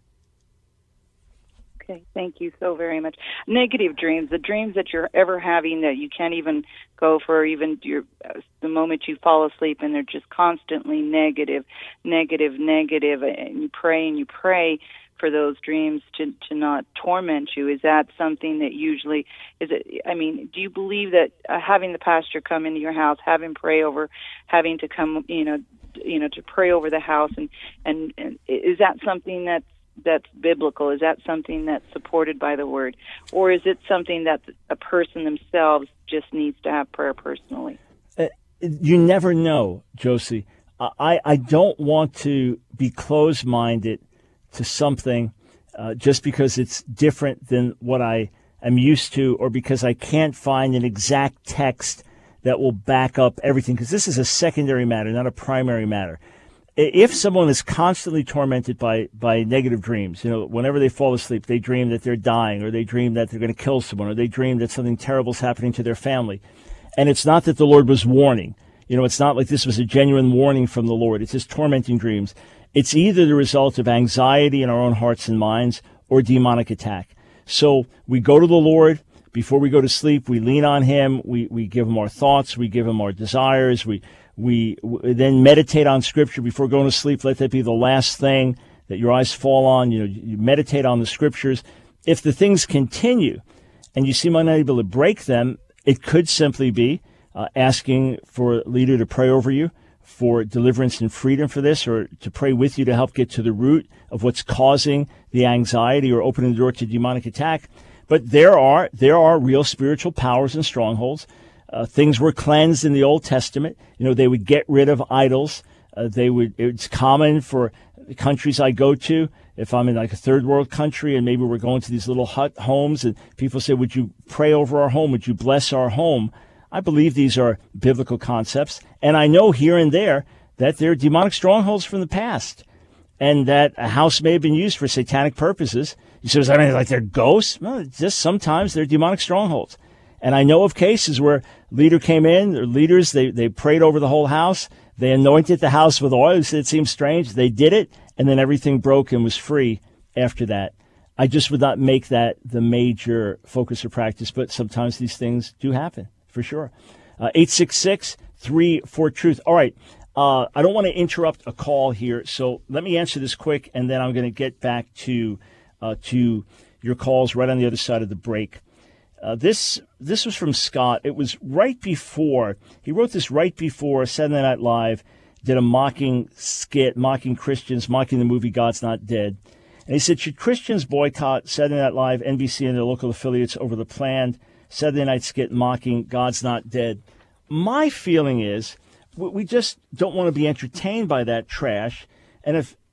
Okay, thank you so very much. Negative dreams, the dreams that you're ever having that you can't even go for, even your, the moment you fall asleep, and they're just constantly negative, negative, negative, and you pray and you pray for those dreams to, to not torment you. Is that something that usually, is it, I mean, do you believe that uh, having the pastor come into your house, having pray over, having to come, you know, you know, to pray over the house, and, and, and is that something that's, that's biblical? Is that something that's supported by the Word? Or is it something that a person themselves just needs to have prayer personally? Uh, you never know, Josie. I, I don't want to be closed-minded to something uh, just because it's different than what I am used to, or because I can't find an exact text that will back up everything, because this is a secondary matter, not a primary matter. If someone is constantly tormented by, by negative dreams, you know, whenever they fall asleep, they dream that they're dying, or they dream that they're going to kill someone, or they dream that something terrible is happening to their family, and it's not that the Lord was warning. You know, it's not like this was a genuine warning from the Lord. It's just tormenting dreams. It's either the result of anxiety in our own hearts and minds or demonic attack. So we go to the Lord before we go to sleep. We lean on Him. We, we give Him our thoughts. We give Him our desires. We, we, we then meditate on Scripture before going to sleep. Let that be the last thing that your eyes fall on. You know, you meditate on the Scriptures. If the things continue and you seem unable to break them, it could simply be uh, asking for a leader to pray over you for deliverance and freedom for this, or to pray with you to help get to the root of what's causing the anxiety or opening the door to demonic attack. But there are there are real spiritual powers and strongholds. Uh, things were cleansed in the Old Testament. You know, they would get rid of idols. Uh, they would. It's common for the countries I go to, if I'm in like a third world country and maybe we're going to these little hut homes and people say, would you pray over our home? Would you bless our home? I believe these are biblical concepts, and I know here and there that they're demonic strongholds from the past, and that a house may have been used for satanic purposes. You say, is that like they're ghosts? No, it's just sometimes they're demonic strongholds. And I know of cases where leader came in, or leaders, they, they prayed over the whole house, they anointed the house with oil. It seemed strange. They did it, and then everything broke and was free after that. I just would not make that the major focus or practice, but sometimes these things do happen. For sure. Uh, eight six six, three four, truth. All right. Uh, I don't want to interrupt a call here, so let me answer this quick, and then I'm going to get back to uh, to your calls right on the other side of the break. Uh, this this was from Scott. It was right before, he wrote this right before Saturday Night Live did a mocking skit, mocking Christians, mocking the movie God's Not Dead. And he said, should Christians boycott Saturday Night Live, N B C, and their local affiliates over the planned Saturday night skit mocking God's Not Dead? My feeling is we just don't want to be entertained by that trash. And if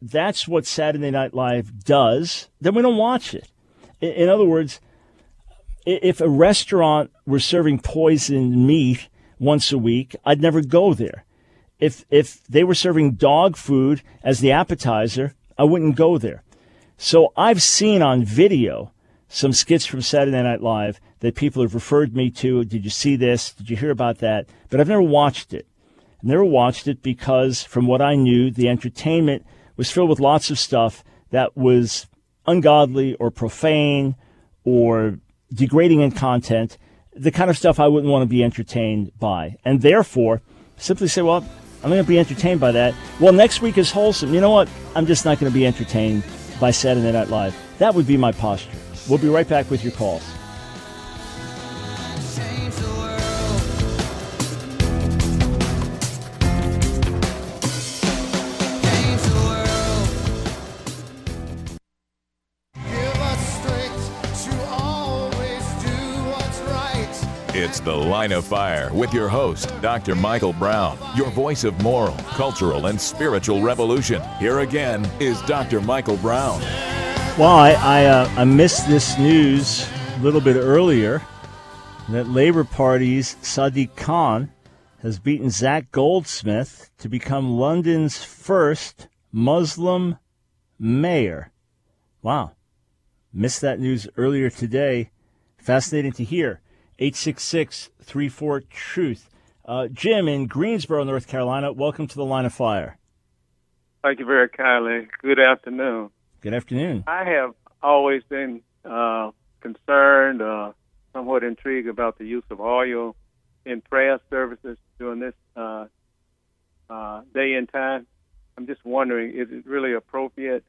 that's what Saturday Night Live does, then we don't watch it. In, in other words, if a restaurant were serving poisoned meat once a week, I'd never go there. If if they were serving dog food as the appetizer, I wouldn't go there. So I've seen on video some skits from Saturday Night Live that people have referred me to. Did you see this? Did you hear about that? But I've never watched it. I've never watched it because, from what I knew, the entertainment was filled with lots of stuff that was ungodly or profane or degrading in content, the kind of stuff I wouldn't want to be entertained by. And therefore, simply say, well, I'm going to be entertained by that. Well, next week is wholesome. You know what? I'm just not going to be entertained by Saturday Night Live. That would be my posture. We'll be right back with your calls. It's The Line of Fire with your host, Doctor Michael Brown, your voice of moral, cultural, and spiritual revolution. Here again is Doctor Michael Brown. Well, I I, uh, I missed this news a little bit earlier that Labour Party's Sadiq Khan has beaten Zach Goldsmith to become London's first Muslim mayor. Wow. Missed that news earlier today. Fascinating to hear. eight six six, three four, truth. Uh, Jim in Greensboro, North Carolina, welcome to the Line of Fire. Thank you very kindly. Good afternoon. Good afternoon. I have always been uh, concerned, uh, somewhat intrigued about the use of oil in prayer services during this uh, uh, day and time. I'm just wondering, is it really appropriate?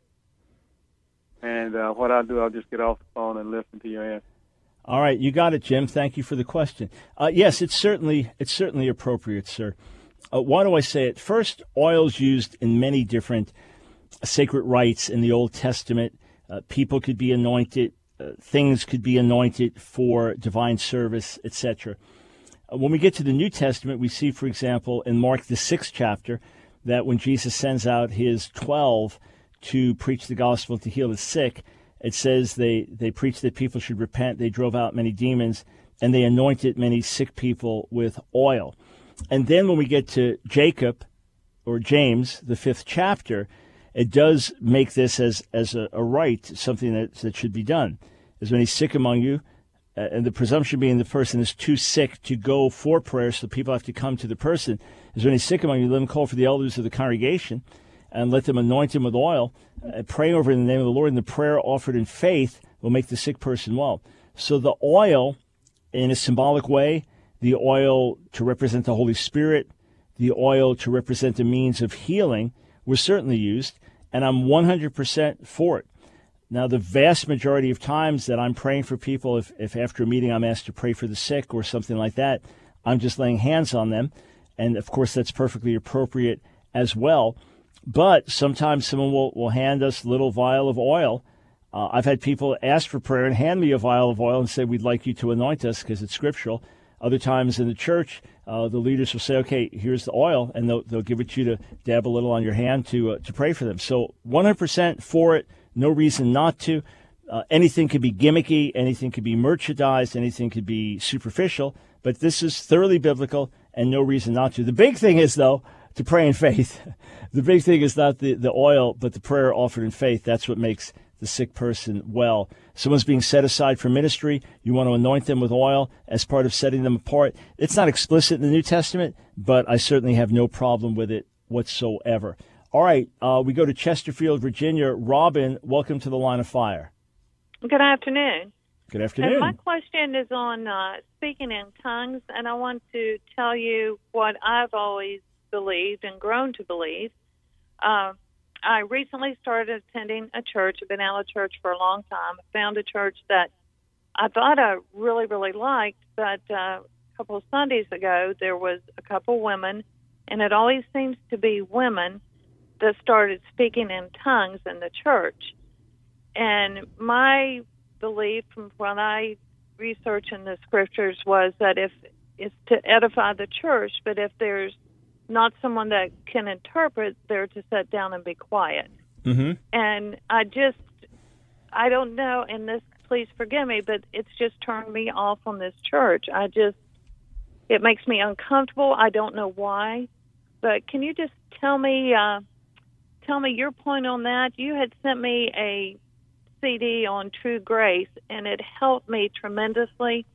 And uh, what I'll do, I'll just get off the phone and listen to your answer. All right, you got it, Jim. Thank you for the question. Uh, yes, it's certainly it's certainly appropriate, sir. Uh, why do I say it? First, oil's used in many different sacred rites in the Old Testament. Uh, people could be anointed, uh, things could be anointed for divine service, et cetera. Uh, when we get to the New Testament, we see, for example, in Mark the sixth chapter, that when Jesus sends out his twelve to preach the gospel, to heal the sick, it says they, they preached that people should repent. They drove out many demons, and they anointed many sick people with oil. And then when we get to Jacob, or James, the fifth chapter, it does make this as, as a, a rite, something that, that should be done. Is when he's sick among you, uh, and the presumption being the person is too sick to go for prayer, so people have to come to the person, is when he's sick among you, let him call for the elders of the congregation, and let them anoint him with oil, uh, pray over in the name of the Lord, and the prayer offered in faith will make the sick person well. So the oil, in a symbolic way, the oil to represent the Holy Spirit, the oil to represent the means of healing, was certainly used, and I'm one hundred percent for it. Now, the vast majority of times that I'm praying for people, if, if after a meeting I'm asked to pray for the sick or something like that, I'm just laying hands on them, and of course that's perfectly appropriate as well. But sometimes someone will, will hand us a little vial of oil. Uh, I've had people ask for prayer and hand me a vial of oil and say, we'd like you to anoint us because it's scriptural. Other times in the church, uh, the leaders will say, okay, here's the oil, and they'll, they'll give it to you to dab a little on your hand to uh, to pray for them. So one hundred percent for it, no reason not to. Uh, anything could be gimmicky, anything could be merchandised, anything could be superficial, but this is thoroughly biblical and no reason not to. The big thing is, though, to pray in faith. The big thing is not the, the oil, but the prayer offered in faith. That's what makes the sick person well. Someone's being set aside for ministry. You want to anoint them with oil as part of setting them apart. It's not explicit in the New Testament, but I certainly have no problem with it whatsoever. All right, uh, we go to Chesterfield, Virginia. Robin, welcome to the Line of Fire. Good afternoon. Good afternoon. And my question is on uh, speaking in tongues, and I want to tell you what I've always believed and grown to believe. Uh, I recently started attending a church. I've been out of church for a long time. I found a church that I thought I really, really liked, but uh, a couple of Sundays ago, there was a couple women, and it always seems to be women that started speaking in tongues in the church. And my belief from when I researched in the scriptures was that if it's to edify the church, but if there's not someone that can interpret, they're to sit down and be quiet. Mm-hmm. And I just, I don't know, and this, please forgive me, but it's just turned me off on this church. I just, it makes me uncomfortable. I don't know why. But can you just tell me, uh, tell me your point on that? You had sent me a C D on True Grace, and it helped me tremendously.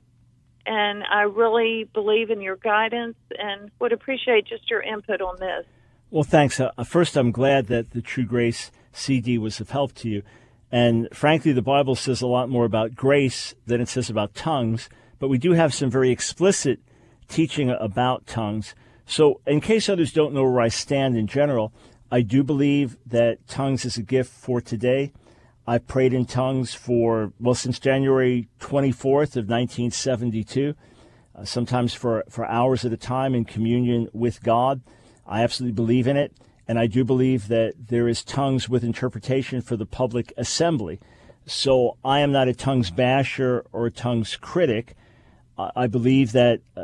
And I really believe in your guidance and would appreciate just your input on this. Well, thanks. Uh, first, I'm glad that the True Grace C D was of help to you. And frankly, the Bible says a lot more about grace than it says about tongues. But we do have some very explicit teaching about tongues. So in case others don't know where I stand in general, I do believe that tongues is a gift for today. I've prayed in tongues for, well, since January twenty-fourth of nineteen seventy-two, uh, sometimes for, for hours at a time in communion with God. I absolutely believe in it, and I do believe that there is tongues with interpretation for the public assembly. So I am not a tongues basher or a tongues critic. Uh, I believe that uh,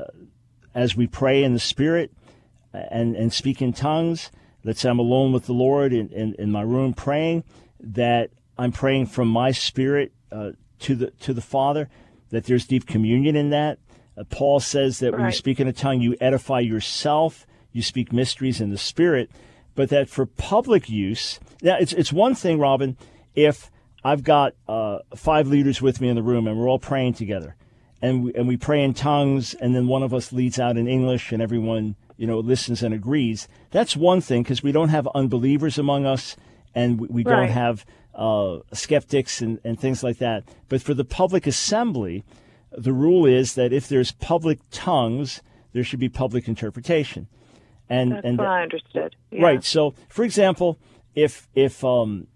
as we pray in the Spirit and, and speak in tongues, let's say I'm alone with the Lord in, in, in my room praying, that I'm praying from my spirit uh, to the to the Father, that there's deep communion in that. Uh, Paul says that right. when you speak in a tongue, you edify yourself, you speak mysteries in the Spirit, but that for public use, now it's it's one thing, Robin, if I've got uh, five leaders with me in the room and we're all praying together, and we, and we pray in tongues, and then one of us leads out in English, and everyone you know listens and agrees. That's one thing, because we don't have unbelievers among us, and we, we right. don't have Uh, skeptics and, and things like that. But for the public assembly, the rule is that if there's public tongues, there should be public interpretation. And That's and what I understood. Yeah. Right. So, for example, if if um,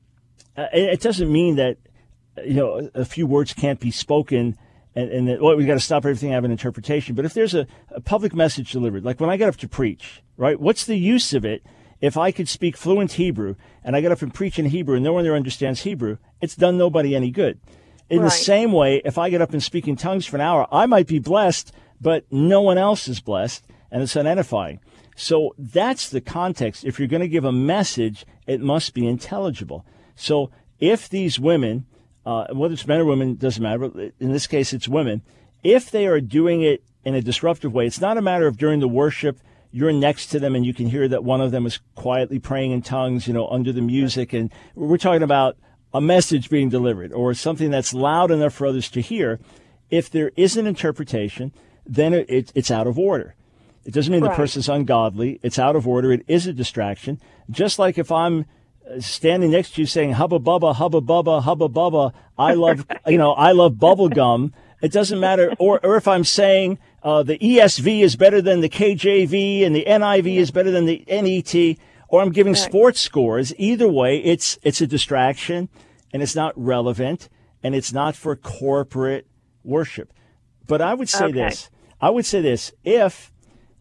it doesn't mean that you know a few words can't be spoken, and, and that, well, we got to stop everything and have an interpretation. But if there's a, a public message delivered, like when I get up to preach, right? What's the use of it? If I could speak fluent Hebrew and I get up and preach in Hebrew and no one there understands Hebrew, it's done nobody any good. In right. the same way, if I get up and speak in tongues for an hour, I might be blessed, but no one else is blessed, and it's unedifying. So that's the context. If you're going to give a message, it must be intelligible. So if these women, uh, whether it's men or women, doesn't matter, but in this case it's women, if they are doing it in a disruptive way, it's not a matter of during the worship, you're next to them and you can hear that one of them is quietly praying in tongues, you know, under the music. And we're talking about a message being delivered or something that's loud enough for others to hear. If there is an interpretation, then it, it, it's out of order. It doesn't mean right. the person's ungodly. It's out of order. It is a distraction. Just like if I'm standing next to you saying, hubba bubba, hubba bubba, hubba bubba, I love, you know, I love bubble gum. It doesn't matter. Or, or if I'm saying, Uh, the E S V is better than the K J V and the N I V is better than the N E T, or I'm giving right. sports scores. Either way, it's it's a distraction, and it's not relevant, and it's not for corporate worship. But I would say okay. this. I would say this. If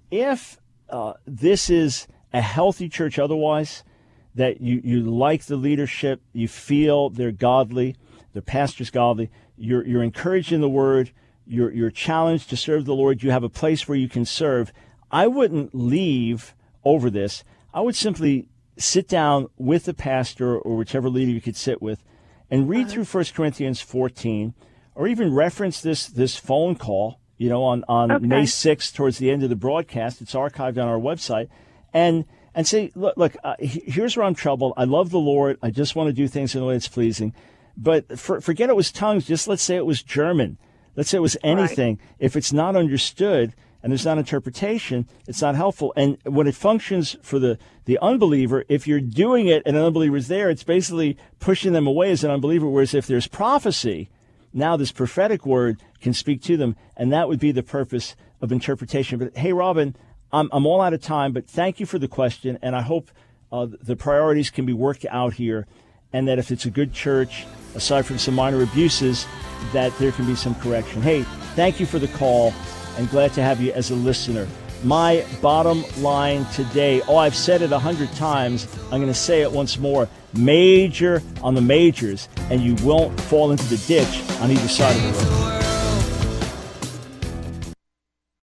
if uh, this is a healthy church otherwise, that you, you like the leadership, you feel they're godly, the pastor's godly, you're you're encouraged in the word, You're, you're challenged to serve the Lord. You have a place where you can serve. I wouldn't leave over this. I would simply sit down with the pastor or whichever leader you could sit with and read uh-huh. through First Corinthians fourteen, or even reference this this phone call, you know, on, on okay. May sixth towards the end of the broadcast. It's archived on our website. And and say, look, look uh, here's where I'm troubled. I love the Lord. I just want to do things in the way that's pleasing. But for, forget it was tongues. Just let's say it was German. Let's say it was anything. Right. If it's not understood and there's not interpretation, it's not helpful. And when it functions for the, the unbeliever, if you're doing it and an unbeliever is there, it's basically pushing them away as an unbeliever. Whereas if there's prophecy, now this prophetic word can speak to them, and that would be the purpose of interpretation. But hey, Robin, I'm, I'm all out of time, but thank you for the question, and I hope uh, the priorities can be worked out here, and that if it's a good church, aside from some minor abuses, that there can be some correction. Hey, thank you for the call, and glad to have you as a listener. My bottom line today, oh, I've said it a hundred times, I'm going to say it once more, major on the majors, and you won't fall into the ditch on either side of the road.